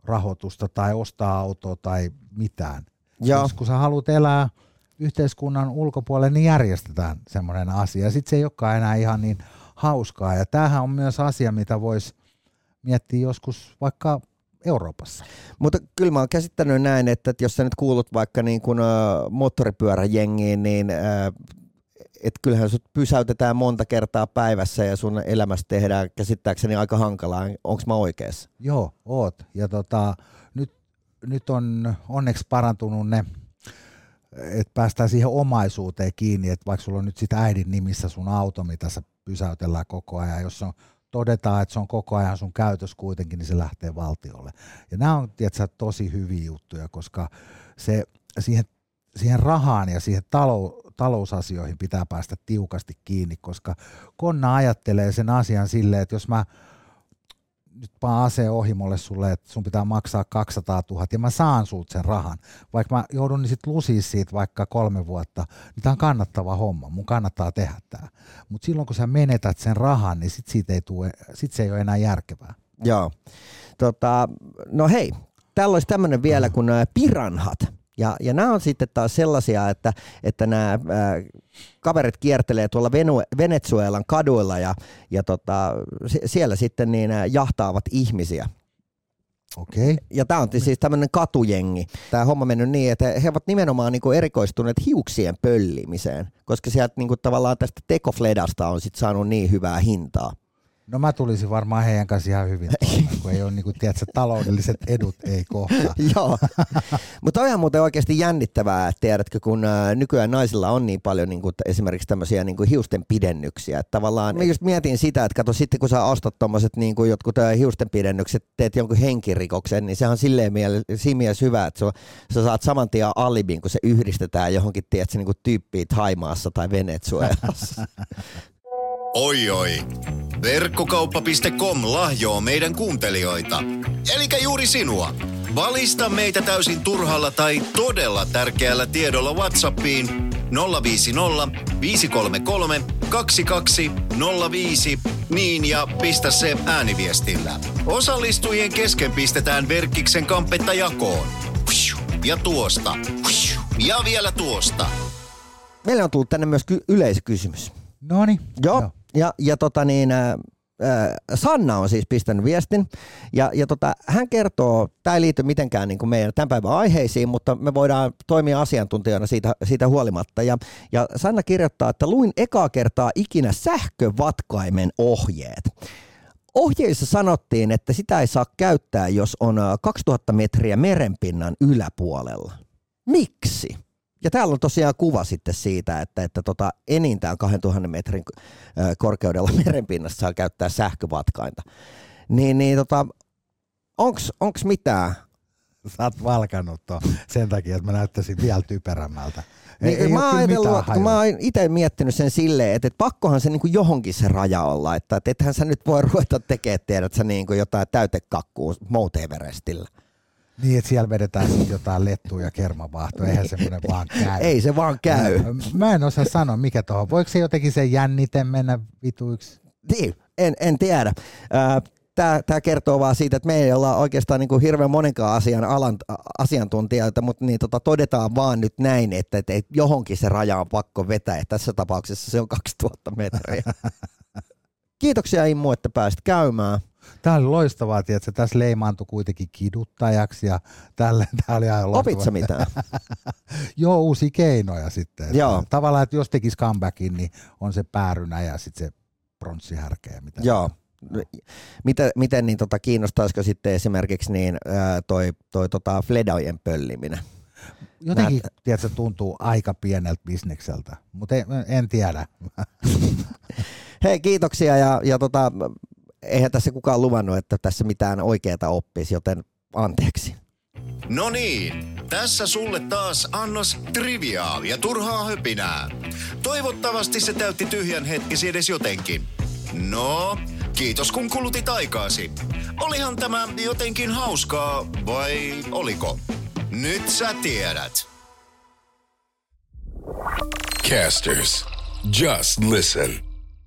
rahoitusta tai ostaa autoa tai mitään. Joo. Jos kun sä haluat elää yhteiskunnan ulkopuolelle, niin järjestetään semmoinen asia. Sitten se ei olekaan enää ihan niin hauskaa. Ja tämähän on myös asia, mitä voisi miettiä joskus vaikka Euroopassa. Mutta kyllä mä oon käsittänyt näin, että jos sä nyt kuulut vaikka niin kuin, uh, moottoripyöräjengiin, niin uh, että kyllähän sut pysäytetään monta kertaa päivässä ja sun elämästä tehdään käsittääkseni aika hankalaa. Onko mä oikeassa? Joo, oot. Ja tota, nyt, nyt on onneksi parantunut ne, että päästään siihen omaisuuteen kiinni, että vaikka sulla on nyt sit äidin nimissä sun auto, mitä sä pysäytellään koko ajan, jos on, todetaan, että se on koko ajan sun käytös kuitenkin, niin se lähtee valtiolle. Ja nämä on tiedätkö, tosi hyviä juttuja, koska se, siihen, siihen rahaan ja siihen talou, talousasioihin pitää päästä tiukasti kiinni, koska konna ajattelee sen asian silleen, että jos mä nyt paan aseen ohimolle sulle, että sun pitää maksaa kaksisataatuhatta ja mä saan sulta sen rahan, vaikka mä joudun niin sit lusiin siitä vaikka kolme vuotta, niin tää on kannattava homma, mun kannattaa tehdä tää. Mutta silloin kun sä menetät sen rahan, niin sit, siitä ei tule, sit se ei ole enää järkevää. Joo. Tota, no hei, täällä olisi tämmöinen vielä kuin nämä piranhat. Ja, ja nämä on sitten taas sellaisia, että, että nämä ää, kaverit kiertelee tuolla Venu, Venezuelan kaduilla ja, ja tota, siellä sitten niin jahtaavat ihmisiä. Okei. Ja tämä on siis tämmöinen katujengi. Tämä homma mennyt niin, että he ovat nimenomaan niinku erikoistuneet hiuksien pöllimiseen, koska sieltä niinku tavallaan tästä tekofledasta on sit saanut niin hyvää hintaa. No mä tulisin varmaan heidän kanssa ihan hyvin toimeen, kun ei ole niinku, tiedätkö, taloudelliset edut ei kohtaa. Joo, mutta on muuten oikeasti jännittävää, että tiedätkö, kun nykyään naisilla on niin paljon niin kuin, esimerkiksi tämmöisiä niin kuin hiusten pidennyksiä. Että tavallaan mä just mietin sitä, että kato sitten kun sä ostat tommoset niin kuin jotkut hiusten pidennykset, teet jonkun henkirikoksen, niin sehän on silleen miele- siinä mielessä hyvä, että sä, sä saat saman tien alibin, kun se yhdistetään johonkin tiedätkö, niin kuin tyyppiin Thaimaassa tai Venezuelassa. Oi oi. Verkkokauppa piste com lahjoo meidän kuuntelijoita. Elikä juuri sinua. Valista meitä täysin turhalla tai todella tärkeällä tiedolla WhatsAppiin nolla viisi nolla viisi kolme kolme kaksi kaksi nolla viisi niin ja pistä se ääniviestillä. Osallistujien kesken pistetään Verkkiksen kampetta jakoon. Ja tuosta. Ja vielä tuosta. Meillä on tullut tänne myös ky- yleisökysymys. Noniin. Joo. Joo. Ja, ja tota niin, äh, Sanna on siis pistänyt viestin ja, ja tota, hän kertoo, tämä ei liity mitenkään niin kuin meidän tämän päivän aiheisiin, mutta me voidaan toimia asiantuntijana siitä, siitä huolimatta. Ja, ja Sanna kirjoittaa, että luin ekaa kertaa ikinä sähkövatkaimen ohjeet. Ohjeissa sanottiin, että sitä ei saa käyttää, jos on kaksituhatta metriä merenpinnan yläpuolella. Miksi? Ja täällä on tosiaan kuva sitten siitä, että, että tota, enintään kahdentuhannen metrin korkeudella merenpinnassa saa käyttää sähkövatkainta. Niin, niin tota, onks, onks mitään? Sä oot valkannut ton sen takia, että mä näyttäisin vielä typerämmältä. Ei, niin, ei mä, mitään mä oon itse miettinyt sen silleen, että, että pakkohan se niin kuin johonkin se raja olla, että, että ethän sä nyt voi ruveta tekemään, tiedät sä niin kuin jotain täytekakkua Mount Everestillä. Niin, että siellä vedetään sitten jotain lettua ja kermavaahtoa, eihän semmoinen vaan käy. Ei se vaan käy. Mä, mä en osaa sanoa, mikä tuohon. Voiko se jotenkin se jännite mennä vituiksi? Niin, en, en tiedä. Tämä, tämä kertoo vaan siitä, että me ei olla oikeastaan niin kuin hirveän monenkaan asian alan, asiantuntijoita, mutta niin tota, todetaan vaan nyt näin, että, että johonkin se raja on pakko vetää. Ja tässä tapauksessa se on kaksituhatta metriä. Kiitoksia Immu, että pääsit käymään. Tämä oli loistavaa, että tässä leimaantui kuitenkin kiduttajaksi ja tälle. Tämä oli aivan loistavaa. Opit sä mitään? Joo, uusia keinoja sitten. Että Joo. Tavallaan, että jos tekisi comebackin, niin on se päärynä ja sitten se pronssihärkeä. Mitä Joo. Miten, miten niin tota, kiinnostaisiko sitten esimerkiksi niin, ää, toi, toi tota Fledojen pölliminen? Jotenkin, Näet... tiedätkö, tuntuu aika pieneltä bisnekseltä, mutta en, en tiedä. Hei, kiitoksia ja, ja tota, eihän tässä kukaan luvannut, että tässä mitään oikeaa oppisi, joten anteeksi. No niin, tässä sulle taas annos triviaa ja turhaa höpinää. Toivottavasti se täytti tyhjän hetkesi edes jotenkin. No, kiitos kun kulutit aikaasi. Olihan tämä jotenkin hauskaa, vai oliko? Nyt sä tiedät. Casters, just listen.